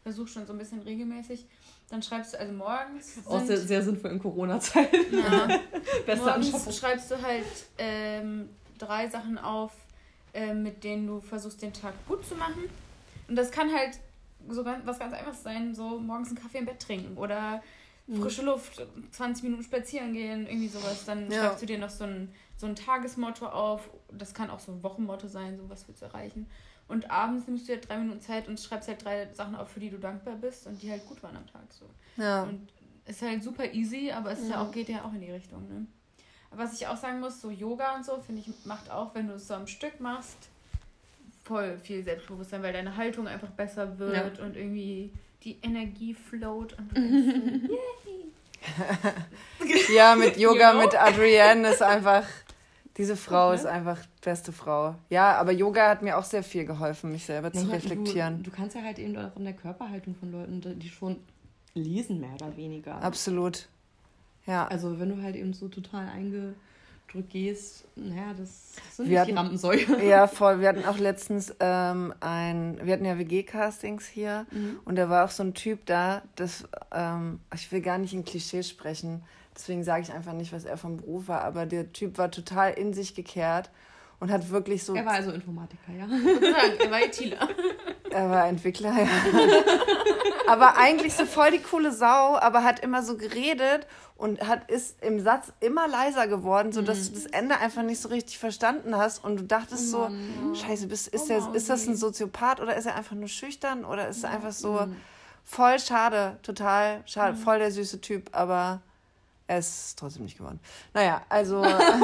versuch schon so ein bisschen regelmäßig, dann schreibst du also morgens...
Auch sehr, sehr sinnvoll in Corona-Zeiten.
Ja.
Beste
Morgens
Anschaffung.
schreibst du halt 3 Sachen auf, mit denen du versuchst, den Tag gut zu machen. Und das kann halt so was ganz Einfaches sein, so morgens einen Kaffee im Bett trinken oder frische Luft, 20 Minuten spazieren gehen, irgendwie sowas. Dann schreibst du dir noch so ein Tagesmotto auf. Das kann auch so ein Wochenmotto sein, so was willst du erreichen. Und abends nimmst du dir 3 Minuten Zeit und schreibst halt 3 Sachen auf, für die du dankbar bist und die halt gut waren am Tag. So.
Ja.
Und ist halt super easy, aber es ist ja auch, geht ja auch in die Richtung. Ne? Aber was ich auch sagen muss, so Yoga und so, finde ich, macht auch, wenn du es so am Stück machst, voll viel Selbstbewusstsein, weil deine Haltung einfach besser wird und irgendwie die Energie float und du denkst so, yay!
Ja, mit Yoga, mit Adrienne ist einfach... Diese Frau ist einfach beste Frau. Ja, aber Yoga hat mir auch sehr viel geholfen, mich selber zu reflektieren.
Du kannst ja halt eben auch von der Körperhaltung von Leuten, die schon lesen, mehr oder weniger.
Absolut. Ja.
Also wenn du halt eben so total eingedrückt gehst, naja, das sind nicht die Rampensäue.
Ja, voll. Wir hatten auch letztens wir hatten ja WG-Castings hier und da war auch so ein Typ da, ich will gar nicht in Klischees sprechen, deswegen sage ich einfach nicht, was er vom Beruf war, aber der Typ war total in sich gekehrt und hat wirklich so...
Er war also Informatiker, ja.
Er war ITler.
Er war Entwickler, ja. Aber eigentlich so voll die coole Sau, aber hat immer so geredet und ist im Satz immer leiser geworden, sodass du das Ende einfach nicht so richtig verstanden hast und du dachtest scheiße, ist das ein Soziopath oder ist er einfach nur schüchtern oder ist er einfach so voll schade, total schade, voll der süße Typ, aber er ist trotzdem nicht geworden. Naja, also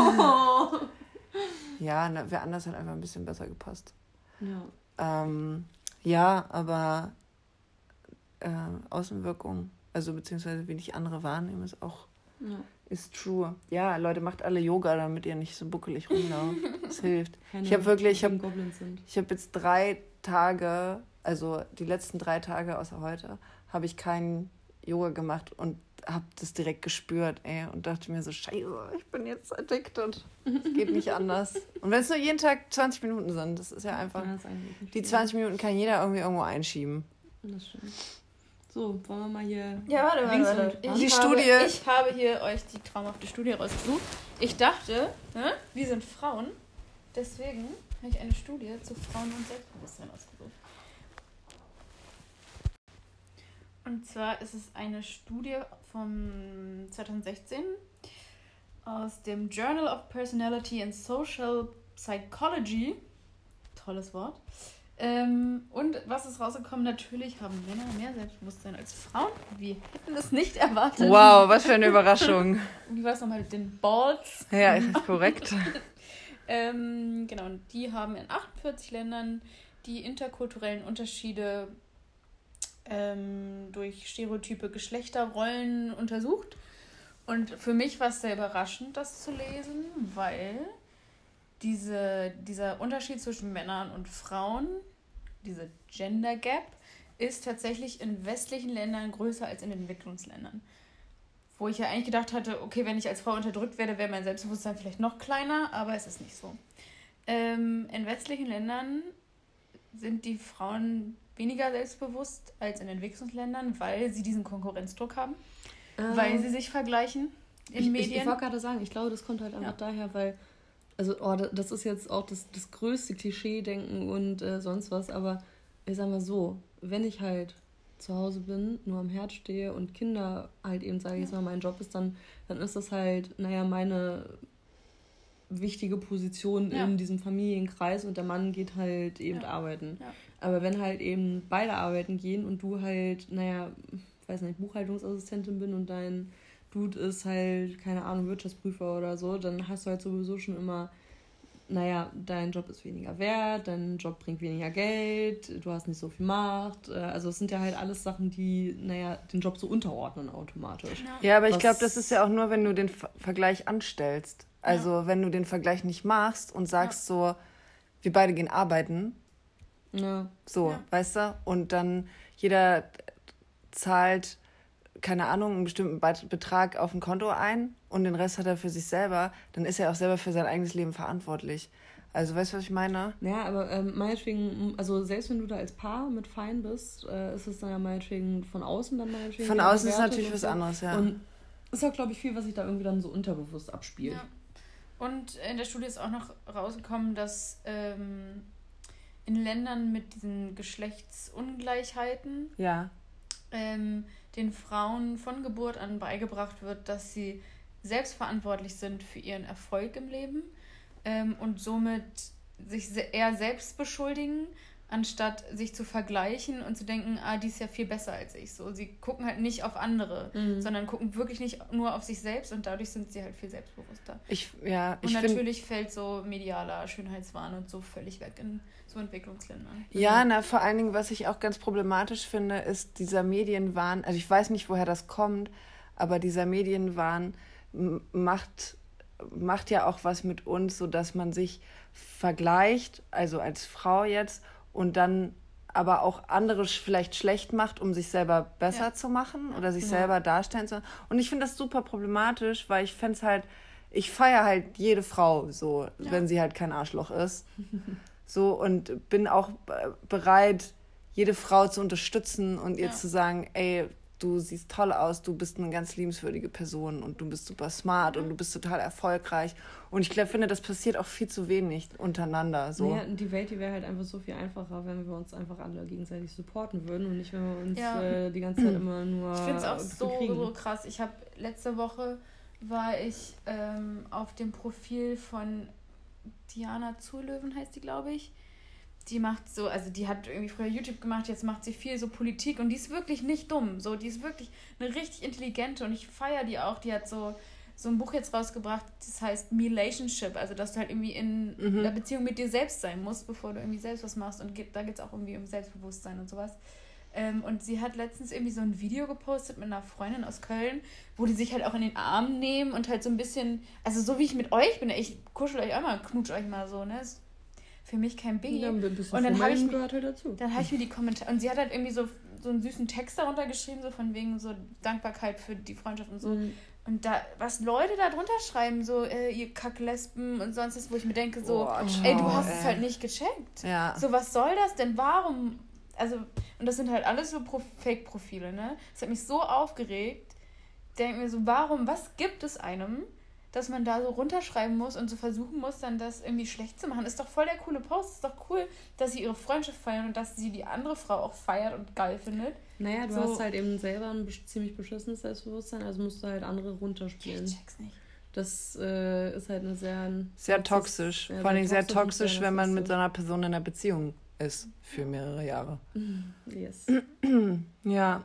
ja, wer anders hat einfach ein bisschen besser gepasst.
Ja.
Ja, aber Außenwirkung, also beziehungsweise wie dich andere wahrnehmen, ist true. Ja, Leute, macht alle Yoga, damit ihr nicht so buckelig rumlauft. Das hilft. Ich habe jetzt 3 Tage, also die letzten 3 Tage außer heute, habe ich kein Yoga gemacht und habe das direkt gespürt, und dachte mir so, scheiße, ich bin jetzt addicted. Es geht nicht anders. Und wenn es nur jeden Tag 20 Minuten sind, das ist ja einfach, die 20 Minuten kann jeder irgendwie irgendwo einschieben. Das stimmt.
So, wollen wir mal hier...
Ja, warte. Ich habe hier euch die traumhafte Studie rausgesucht. Ich dachte, wir sind Frauen, deswegen habe ich eine Studie zu Frauen und Selbstbewusstsein ausgesucht. Und zwar ist es eine Studie von 2016 aus dem Journal of Personality and Social Psychology. Tolles Wort. Und was ist rausgekommen? Natürlich haben Männer mehr Selbstbewusstsein als Frauen. Wir hätten es nicht erwartet.
Wow, was für eine Überraschung.
Wie war es nochmal mit den Balls?
Ja, ist korrekt.
Genau, und die haben in 48 Ländern die interkulturellen Unterschiede durch stereotype Geschlechterrollen untersucht. Und für mich war es sehr überraschend, das zu lesen, weil dieser Unterschied zwischen Männern und Frauen, diese Gender Gap, ist tatsächlich in westlichen Ländern größer als in den Entwicklungsländern. Wo ich ja eigentlich gedacht hatte, okay, wenn ich als Frau unterdrückt werde, wäre mein Selbstbewusstsein vielleicht noch kleiner, aber es ist nicht so. In westlichen Ländern sind die Frauen weniger selbstbewusst als in Entwicklungsländern, weil sie diesen Konkurrenzdruck haben, weil sie sich vergleichen in Medien.
Ich wollte gerade sagen, ich glaube, das kommt halt einfach daher, weil, also das ist jetzt auch das größte Klischee-Denken und sonst was, aber ich sag mal so, wenn ich halt zu Hause bin, nur am Herd stehe und Kinder halt eben, sage ich jetzt mal, mein Job ist, dann ist das halt, meine wichtige Position in diesem Familienkreis und der Mann geht halt eben arbeiten. Ja. Aber wenn halt eben beide arbeiten gehen und du halt, weiß nicht, Buchhaltungsassistentin bin und dein Dude ist halt, keine Ahnung, Wirtschaftsprüfer oder so, dann hast du halt sowieso schon immer, dein Job ist weniger wert, dein Job bringt weniger Geld, du hast nicht so viel Macht. Also es sind ja halt alles Sachen, die, den Job so unterordnen automatisch.
Ja, aber ich glaube, das ist ja auch nur, wenn du den Vergleich anstellst. Also wenn du den Vergleich nicht machst und sagst so, wir beide gehen arbeiten, weißt du? Und dann jeder zahlt, keine Ahnung, einen bestimmten Betrag auf ein Konto ein und den Rest hat er für sich selber, dann ist er auch selber für sein eigenes Leben verantwortlich. Also, weißt du, was ich meine?
Ja, aber meinetwegen, also selbst wenn du da als Paar mit fein bist, ist es dann ja meinetwegen von außen dann meinetwegen.
Von außen ist natürlich was anderes, ja.
Und ist auch, glaube ich, viel, was sich da irgendwie dann so unterbewusst abspielt.
Ja. Und in der Studie ist auch noch rausgekommen, dass in Ländern mit diesen Geschlechtsungleichheiten den Frauen von Geburt an beigebracht wird, dass sie selbstverantwortlich sind für ihren Erfolg im Leben und somit sich eher selbst beschuldigen, anstatt sich zu vergleichen und zu denken, die ist ja viel besser als ich. So, sie gucken halt nicht auf andere, sondern gucken wirklich nicht nur auf sich selbst und dadurch sind sie halt viel selbstbewusster. Und natürlich fällt so medialer Schönheitswahn und so völlig weg in so Entwicklungsländern.
Ja, vor allen Dingen, was ich auch ganz problematisch finde, ist dieser Medienwahn. Also ich weiß nicht, woher das kommt, aber dieser Medienwahn macht ja auch was mit uns, sodass man sich vergleicht, also als Frau jetzt, und dann aber auch andere vielleicht schlecht macht, um sich selber besser zu machen oder sich selber darstellen zu. Und ich finde das super problematisch, weil ich fände es halt, ich feiere halt jede Frau so, wenn sie halt kein Arschloch ist. So, und bin auch bereit, jede Frau zu unterstützen und ihr zu sagen, ey, du siehst toll aus, du bist eine ganz liebenswürdige Person und du bist super smart und du bist total erfolgreich. Und ich finde, das passiert auch viel zu wenig untereinander. So.
Naja, die Welt, die wäre halt einfach so viel einfacher, wenn wir uns einfach alle gegenseitig supporten würden und nicht, wenn wir uns die ganze Zeit immer nur
Ich finde es auch so krass. Letzte Woche war ich auf dem Profil von Diana Zulöwen, heißt die, glaube ich. Die macht so, also die hat irgendwie früher YouTube gemacht, jetzt macht sie viel so Politik und die ist wirklich nicht dumm. So, die ist wirklich eine richtig intelligente und ich feiere die auch. Die hat so ein Buch jetzt rausgebracht, das heißt Relationship, also dass du halt irgendwie in einer Beziehung mit dir selbst sein musst, bevor du irgendwie selbst was machst und da geht es auch irgendwie um Selbstbewusstsein und sowas. Und sie hat letztens irgendwie so ein Video gepostet mit einer Freundin aus Köln, wo die sich halt auch in den Arm nehmen und halt so ein bisschen, also so wie ich mit euch bin, ich kuschel euch auch mal, knutsch euch mal so, ne? Ist für mich kein Biggie. Ja, und dann habe ich mir die Kommentare, und sie hat halt irgendwie so einen süßen Text darunter geschrieben, so von wegen so Dankbarkeit für die Freundschaft und so. Und da, was Leute da drunter schreiben, so ihr Kacklesben und sonst was, wo ich mir denke, so, ey, du hast es halt nicht gecheckt. Ja. So, was soll das denn? Warum? Also, und das sind halt alles so Fake-Profile, ne? Das hat mich so aufgeregt. Denke mir so, was gibt es einem, dass man da so runterschreiben muss und so versuchen muss, dann das irgendwie schlecht zu machen? Ist doch voll der coole Post. Ist doch cool, dass sie ihre Freundschaft feiern und dass sie die andere Frau auch feiert und geil findet.
Naja, du hast halt eben selber ein ziemlich beschissenes Selbstbewusstsein, also musst du halt andere runterspielen.
Ich check's nicht.
Das ist halt eine sehr
toxisch. Vor allem sehr toxisch, wenn man mit so einer Person in einer Beziehung ist für mehrere Jahre.
Yes.
Ja.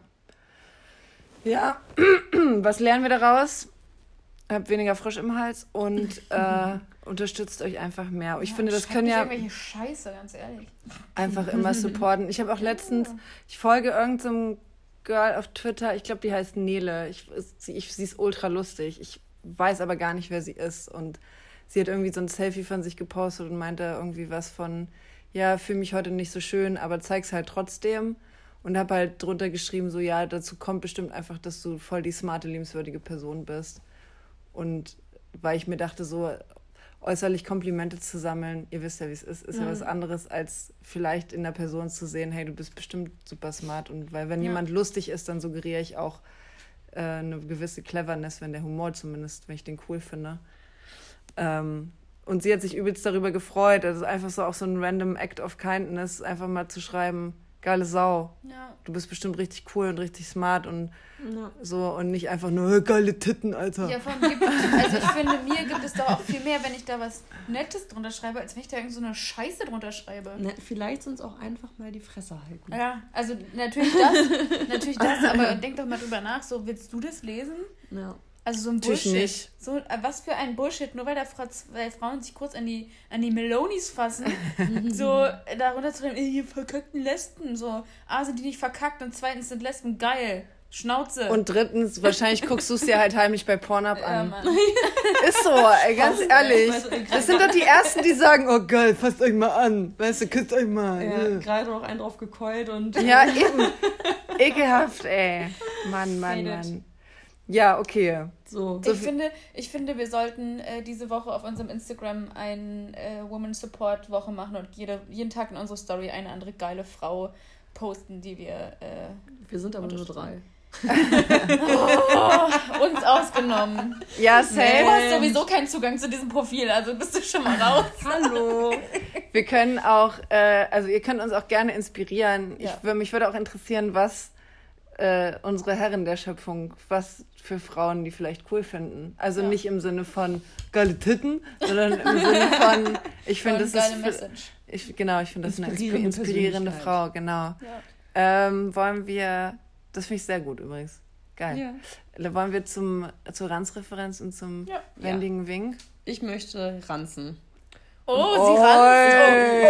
Ja. Was lernen wir daraus? Habt weniger Frisch im Hals und unterstützt euch einfach mehr. Ich finde, das können ja
irgendwelche Scheiße, ganz ehrlich.
Einfach immer supporten. Ich habe auch letztens, ich folge irgendeinem Girl auf Twitter, ich glaube, die heißt Nele. Sie ist ultra lustig. Ich weiß aber gar nicht, wer sie ist. Und sie hat irgendwie so ein Selfie von sich gepostet und meinte irgendwie was von, ja, fühle mich heute nicht so schön, aber zeig's halt trotzdem. Und habe halt drunter geschrieben, so, ja, dazu kommt bestimmt einfach, dass du voll die smarte, liebenswürdige Person bist. Und weil ich mir dachte, so äußerlich Komplimente zu sammeln, ihr wisst ja, wie es ist ja was anderes, als vielleicht in der Person zu sehen, hey, du bist bestimmt super smart. Und weil wenn jemand lustig ist, dann suggeriere ich auch eine gewisse Cleverness, wenn der Humor zumindest, wenn ich den cool finde. Und sie hat sich übelst darüber gefreut. Also einfach so auch so ein random Act of Kindness, einfach mal zu schreiben, geile Sau. Ja. Du bist bestimmt richtig cool und richtig smart und so und nicht einfach nur geile Titten, Alter.
Ja, vor allem also ich finde, mir gibt es doch auch viel mehr, wenn ich da was Nettes drunter schreibe, als wenn ich da irgend so eine Scheiße drunter schreibe.
Na, vielleicht sonst auch einfach mal die Fresse halten.
Ja, also natürlich das, aber denk doch mal drüber nach, so, willst du das lesen? Ja. Also so ein Bullshit. Nicht. So, was für ein Bullshit, nur weil da zwei Frauen sich kurz an die Melonis fassen, so darunter zu reden, ihr verkackten Lesben, so, sind die nicht verkackt und zweitens sind Lesben geil. Schnauze.
Und drittens, wahrscheinlich guckst du es dir halt heimlich bei Pornhub an. Mann. Ist so, ey, ganz ehrlich. Das sind doch die Ersten, die sagen, oh geil, fasst euch mal an. Weißt du, küsst euch mal.
Ja, gerade noch einen drauf gekeult und...
Ja, eben. Ekelhaft, ey. Mann. Ja, okay.
So.
Ich finde, wir sollten diese Woche auf unserem Instagram eine Woman Support Woche machen und jeden Tag in unsere Story eine andere geile Frau posten, die wir
Wir sind aber nur 3.
Uns ausgenommen.
Ja, safe.
Du hast sowieso keinen Zugang zu diesem Profil, also bist du schon mal raus.
Hallo.
Wir können auch, also ihr könnt uns auch gerne inspirieren.
Ja.
Mich würde auch interessieren, was unsere Herren der Schöpfung, was für Frauen die vielleicht cool finden. Also nicht im Sinne von geile Titten, sondern im Sinne von, ich finde, das ist...
Message.
Ich finde das eine
Inspirierende
inspirierende Frau, genau.
Ja.
Wollen wir, das finde ich sehr gut übrigens. Geil.
Ja.
Wollen wir zur Ranzreferenz und zum wendigen Wink?
Ich möchte ranzen.
Oh, sie ranzt.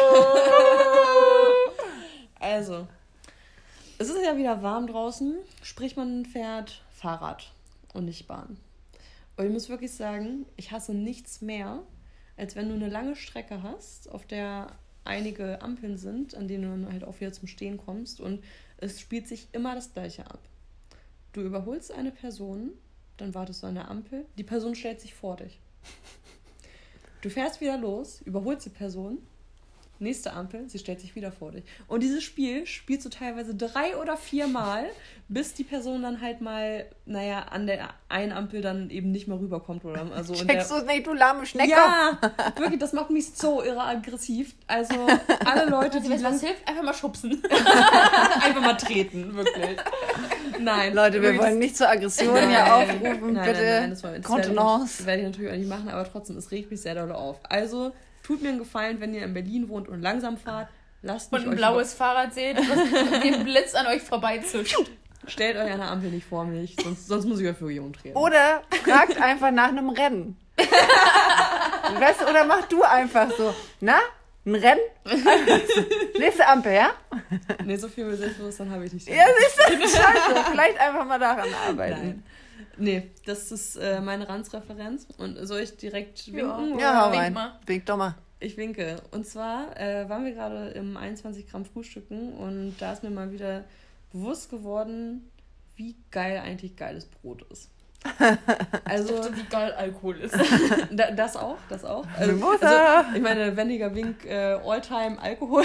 Also, es ist ja wieder warm draußen, sprich man fährt Fahrrad und nicht Bahn. Und ich muss wirklich sagen, ich hasse nichts mehr, als wenn du eine lange Strecke hast, auf der einige Ampeln sind, an denen du dann halt auch wieder zum Stehen kommst und es spielt sich immer das Gleiche ab. Du überholst eine Person, dann wartest du an der Ampel, die Person stellt sich vor dich. Du fährst wieder los, überholst die Person, nächste Ampel, sie stellt sich wieder vor dich. Und dieses Spiel spielst du teilweise 3 oder 4 Mal, bis die Person dann halt mal, an der einen Ampel dann eben nicht mehr rüberkommt. Oder also
Checkst du nicht, du lahme Schnecke?
Ja, wirklich, das macht mich so irre aggressiv. Also alle Leute, die
was hilft, einfach mal schubsen.
einfach mal treten, wirklich. Nein.
Leute, wir wollen nicht zur Aggression hier aufrufen,
nein,
bitte.
Nein, das
Kontenance.
werde ich natürlich auch nicht machen, aber trotzdem, es regt mich sehr doll auf. Also, tut mir einen Gefallen, wenn ihr in Berlin wohnt und langsam fahrt, lasst mich
und ein blaues Fahrrad seht, was den Blitz an euch vorbeizischt.
Stellt euch an der Ampel nicht vor mich, sonst muss ich euch für Jungen treten.
Oder fragt einfach nach einem Rennen. Weißt du, oder mach du einfach so, na, ein Rennen? Nächste Ampel, ja?
Nee, so viel Selbstbewusstsein habe ich nicht.
Ja, siehst du, scheiße. Vielleicht einfach mal daran arbeiten.
Nein. Nee, das ist meine Ranzreferenz. Und soll ich direkt winken?
Ja, hau
Wink
rein.
mal.
Wink doch mal.
Ich winke. Und zwar waren wir gerade im 21 Gramm Frühstücken und da ist mir mal wieder bewusst geworden, wie geil eigentlich geiles Brot ist. Also,
wie geil Alkohol ist.
das auch. Also, ich meine, wendiger Wink, Alltime Alkohol.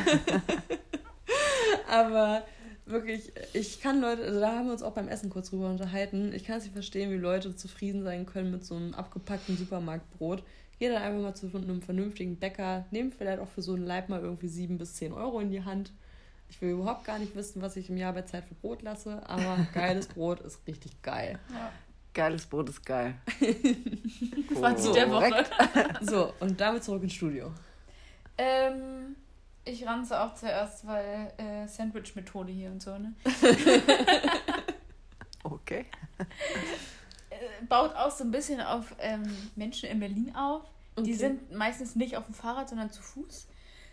Aber wirklich, ich kann Leute, also da haben wir uns auch beim Essen kurz drüber unterhalten, ich kann es nicht verstehen, wie Leute zufrieden sein können mit so einem abgepackten Supermarktbrot. Geht dann einfach mal zu einem vernünftigen Bäcker, nehmt vielleicht auch für so einen Leib mal irgendwie 7 bis 10 Euro in die Hand. Ich will überhaupt gar nicht wissen, was ich im Jahr bei Zeit für Brot lasse, aber geiles Brot ist richtig geil.
Ja.
Geiles Brot ist geil.
Fazit der Woche.
So, und damit zurück ins Studio.
Ich ranze auch zuerst, weil Sandwich-Methode hier und so, ne?
Okay.
Baut auch so ein bisschen auf Menschen in Berlin auf. Die
Okay.
sind meistens nicht auf dem Fahrrad, sondern zu Fuß.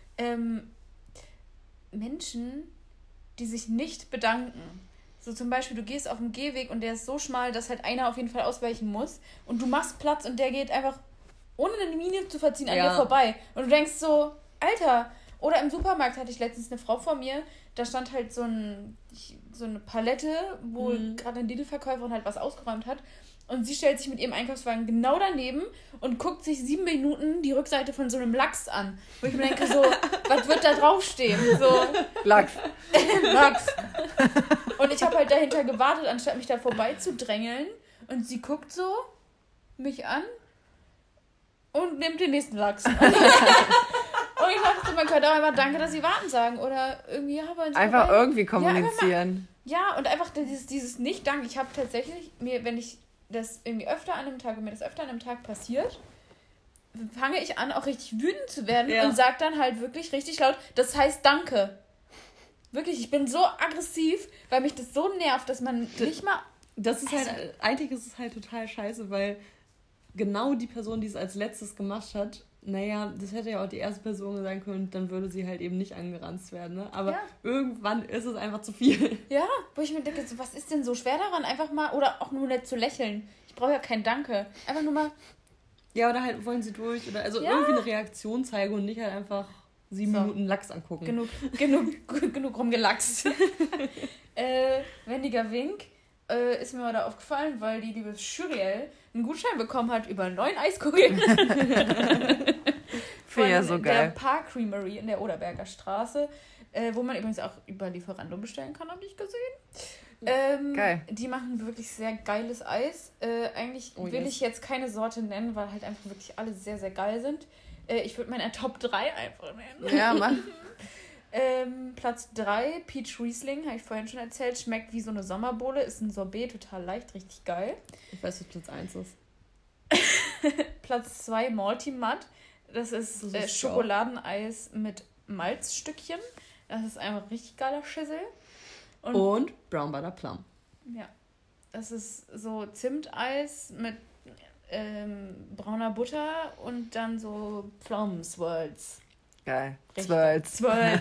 Menschen, die sich nicht bedanken. So zum Beispiel, du gehst auf dem Gehweg und der ist so schmal, dass halt einer auf jeden Fall ausweichen muss. Und du machst Platz und der geht einfach, ohne eine Miene zu verziehen, an dir vorbei. Und du denkst so, Alter. Oder im Supermarkt hatte ich letztens eine Frau vor mir, da stand halt so eine Palette, wo gerade eine Lidl-Verkäuferin halt was ausgeräumt hat. Und sie stellt sich mit ihrem Einkaufswagen genau daneben und guckt sich 7 Minuten die Rückseite von so einem Lachs an. Wo ich mir denke, so, was wird da draufstehen? So,
Lachs.
Lachs. Und ich habe halt dahinter gewartet, anstatt mich da vorbeizudrängeln. Und sie guckt so mich an und nimmt den nächsten Lachs. Und ich dachte, man könnte auch einfach Danke, dass sie warten sagen. Oder irgendwie, ja, wollen sie
Einfach
vorbei?
irgendwie kommunizieren.
Ja, und einfach dieses Nicht-Dank. Ich habe tatsächlich, wenn ich das irgendwie öfter an einem Tag, wenn mir das öfter an einem Tag passiert, fange ich an, auch richtig wütend zu werden und sage dann halt wirklich richtig laut, das heißt Danke. Wirklich, ich bin so aggressiv, weil mich das so nervt, dass man nicht mal...
Das ist halt, eigentlich ist es halt total scheiße, weil genau die Person, die es als letztes gemacht hat, das hätte ja auch die erste Person sein können, dann würde sie halt eben nicht angeranzt werden, ne? Aber irgendwann ist es einfach zu viel.
Ja, wo ich mir denke, so, was ist denn so schwer daran, einfach mal, oder auch nur nett zu lächeln. Ich brauche ja kein Danke. Einfach nur mal...
Ja, oder halt wollen sie durch, oder also irgendwie eine Reaktion zeigen und nicht halt einfach 7 Minuten Lachs angucken.
Genug rumgelachst. Wendiger Wink. ist mir mal da aufgefallen, weil die liebe Shuriel einen Gutschein bekommen hat über 9 Eiskugeln.
Finde ja so geil.
Der Park Creamery in der Oderberger Straße, wo man übrigens auch über Lieferando bestellen kann, habe ich gesehen.
Geil.
Die machen wirklich sehr geiles Eis. Eigentlich will ich jetzt keine Sorte nennen, weil halt einfach wirklich alle sehr, sehr geil sind. Ich würde meine Top 3 einfach nennen.
Ja, mach.
Platz 3, Peach Riesling, habe ich vorhin schon erzählt. Schmeckt wie so eine Sommerbohle, ist ein Sorbet, total leicht, richtig geil.
Ich weiß, was Platz 1 ist.
Platz 2, Malty Mud. Das ist Schokoladeneis mit Malzstückchen. Das ist einfach richtig geiler Schissel.
Und Brown Butter Plum.
Ja. Das ist so Zimteis mit brauner Butter und dann so Pflaumenswirls.
Geil.
Swirls.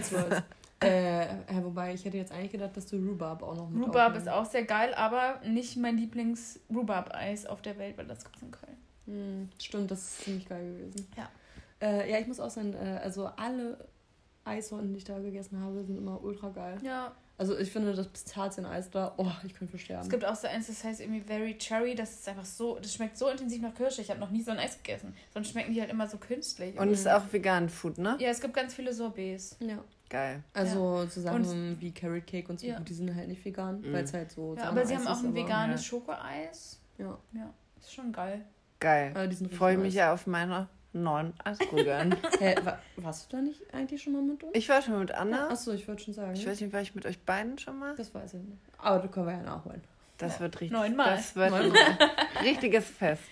Wobei, ich hätte jetzt eigentlich gedacht, dass du Rhubarb auch noch mit
Rhubarb ist auch sehr geil, aber nicht mein Lieblings-Rhubarb-Eis auf der Welt, weil das gibt's in Köln.
Stimmt, das ist ziemlich geil gewesen.
Ja.
Ja, ich muss auch sagen, also alle Eissorten, die ich da gegessen habe, sind immer ultra geil.
Ja.
Also ich finde das Pistazieneis da, ich könnte versterben.
Es gibt auch so eins, das heißt irgendwie Very Cherry, das ist einfach so, das schmeckt so intensiv nach Kirsche. Ich habe noch nie so ein Eis gegessen. Sonst schmecken die halt immer so künstlich.
Und es ist auch vegan Food, ne?
Ja, es gibt ganz viele Sorbets.
Ja.
Geil.
Also so Sachen wie Carrot Cake und so, die sind halt nicht vegan, weil es halt so...
Ja, aber sie haben auch ein
ist,
veganes Schokoeis.
Ja.
Ja, ist schon geil.
Geil.
Die sind
freue mich ja auf meine 9 Eiskugeln.
Warst du da nicht eigentlich schon mal mit uns?
Ich war schon mit Anna.
Ja, achso, ich wollte schon sagen.
Ich weiß nicht, war ich mit euch beiden schon mal?
Das weiß ich nicht. Aber du können wir ja nachholen.
Das wird richtig.
9-mal.
Das wird ein richtiges Fest.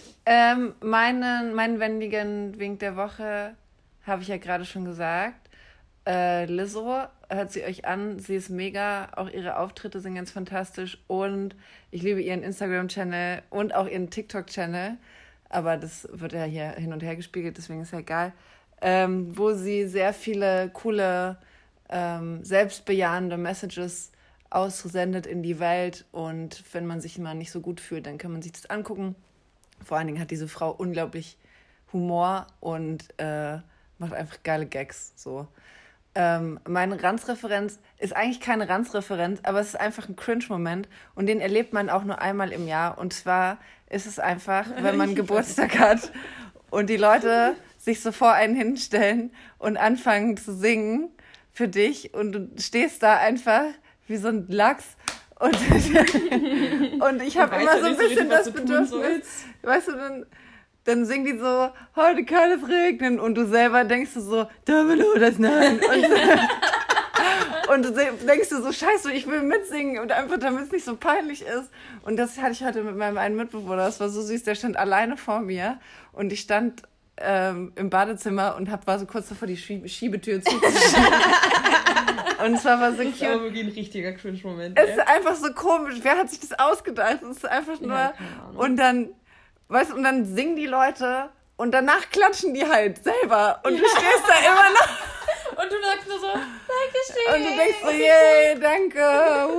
Meinen wendigen Wink der Woche habe ich ja gerade schon gesagt. Lizzo, hört sie euch an. Sie ist mega. Auch ihre Auftritte sind ganz fantastisch. Und ich liebe ihren Instagram-Channel und auch ihren TikTok-Channel. Aber das wird ja hier hin und her gespiegelt, deswegen ist ja egal. Wo sie sehr viele coole, selbstbejahende Messages aussendet in die Welt. Und wenn man sich mal nicht so gut fühlt, dann kann man sich das angucken. Vor allen Dingen hat diese Frau unglaublich Humor und macht einfach geile Gags. So. Meine Ranzreferenz ist eigentlich keine Ranzreferenz, aber es ist einfach ein Cringe-Moment und den erlebt man auch nur einmal im Jahr. Und zwar ist es einfach, wenn man Geburtstag hat und die Leute sich so vor einen hinstellen und anfangen zu singen für dich und du stehst da einfach wie so ein Lachs und ich habe immer so ein bisschen das Bedürfnis, weißt du, dann singen die so, heute kann es regnen und du selber denkst du so, Domino, das nein. Und du denkst du so, scheiße, ich will mitsingen und einfach, damit es nicht so peinlich ist. Und das hatte ich heute mit meinem einen Mitbewohner, das war so süß, der stand alleine vor mir und ich stand im Badezimmer und war so kurz davor, die Schiebetür zuzuschieben. Und es war so cute. Das ist
aber wirklich ein richtiger Cringe-Moment.
Es ist einfach so komisch, wer hat sich das ausgedacht? Es ist einfach nur,
ja, keine Ahnung.
Und dann, weißt du, und dann singen die Leute und danach klatschen die halt selber und du stehst da immer noch.
Und du sagst nur so, Dankeschön.
Und du denkst so, yay, danke.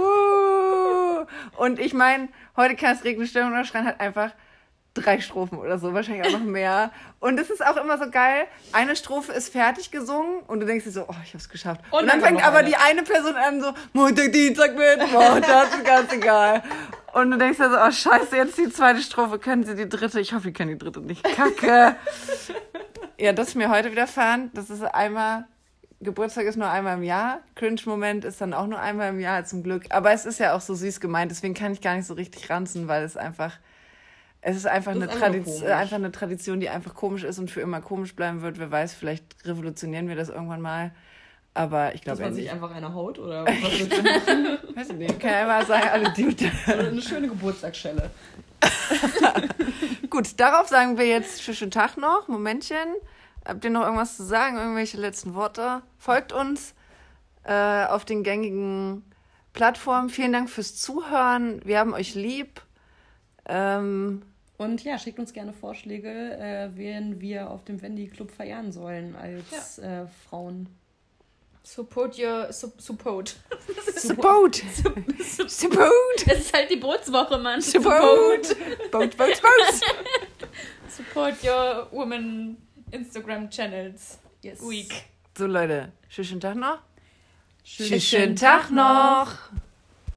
Und ich meine, heute kann es regnen, Stimmung oder Schreien hat einfach 3 Strophen oder so, wahrscheinlich auch noch mehr. Und es ist auch immer so geil, eine Strophe ist fertig gesungen und du denkst dir so, oh, ich hab's geschafft. Und dann fängt aber die eine Person an so, Montag, Dienstag, Mittwoch, das ist ganz egal. Und du denkst dir so, oh scheiße, jetzt die 2. Strophe, können sie die 3.? Ich hoffe, die können die 3. nicht. Kacke. Ja, das ist mir heute widerfahren. Das ist einmal, Geburtstag ist nur einmal im Jahr. Cringe-Moment ist dann auch nur einmal im Jahr, zum Glück. Aber es ist ja auch so süß gemeint, deswegen kann ich gar nicht so richtig ranzen, weil es ist einfach eine Tradition, die einfach komisch ist und für immer komisch bleiben wird. Wer weiß, vielleicht revolutionieren wir das irgendwann mal. Aber ich glaube
dass man sich einfach eine haut oder was willst du machen?
Weiß ich nicht. Kann ja mal sagen, alle Dude.
Eine schöne Geburtstagsschelle.
Gut, darauf sagen wir jetzt schönen Tag noch. Momentchen. Habt ihr noch irgendwas zu sagen? Irgendwelche letzten Worte? Folgt uns auf den gängigen Plattformen. Vielen Dank fürs Zuhören. Wir haben euch lieb.
Und ja, schickt uns gerne Vorschläge, wen wir auf dem Wendy Club feiern sollen als Frauen.
Support.
Support.
Es ist halt die Bootswoche, Mann.
Support. Boat.
Support your women Instagram channels.
Yes.
Week.
So Leute, schönen Tag noch.
Schönen Tag noch.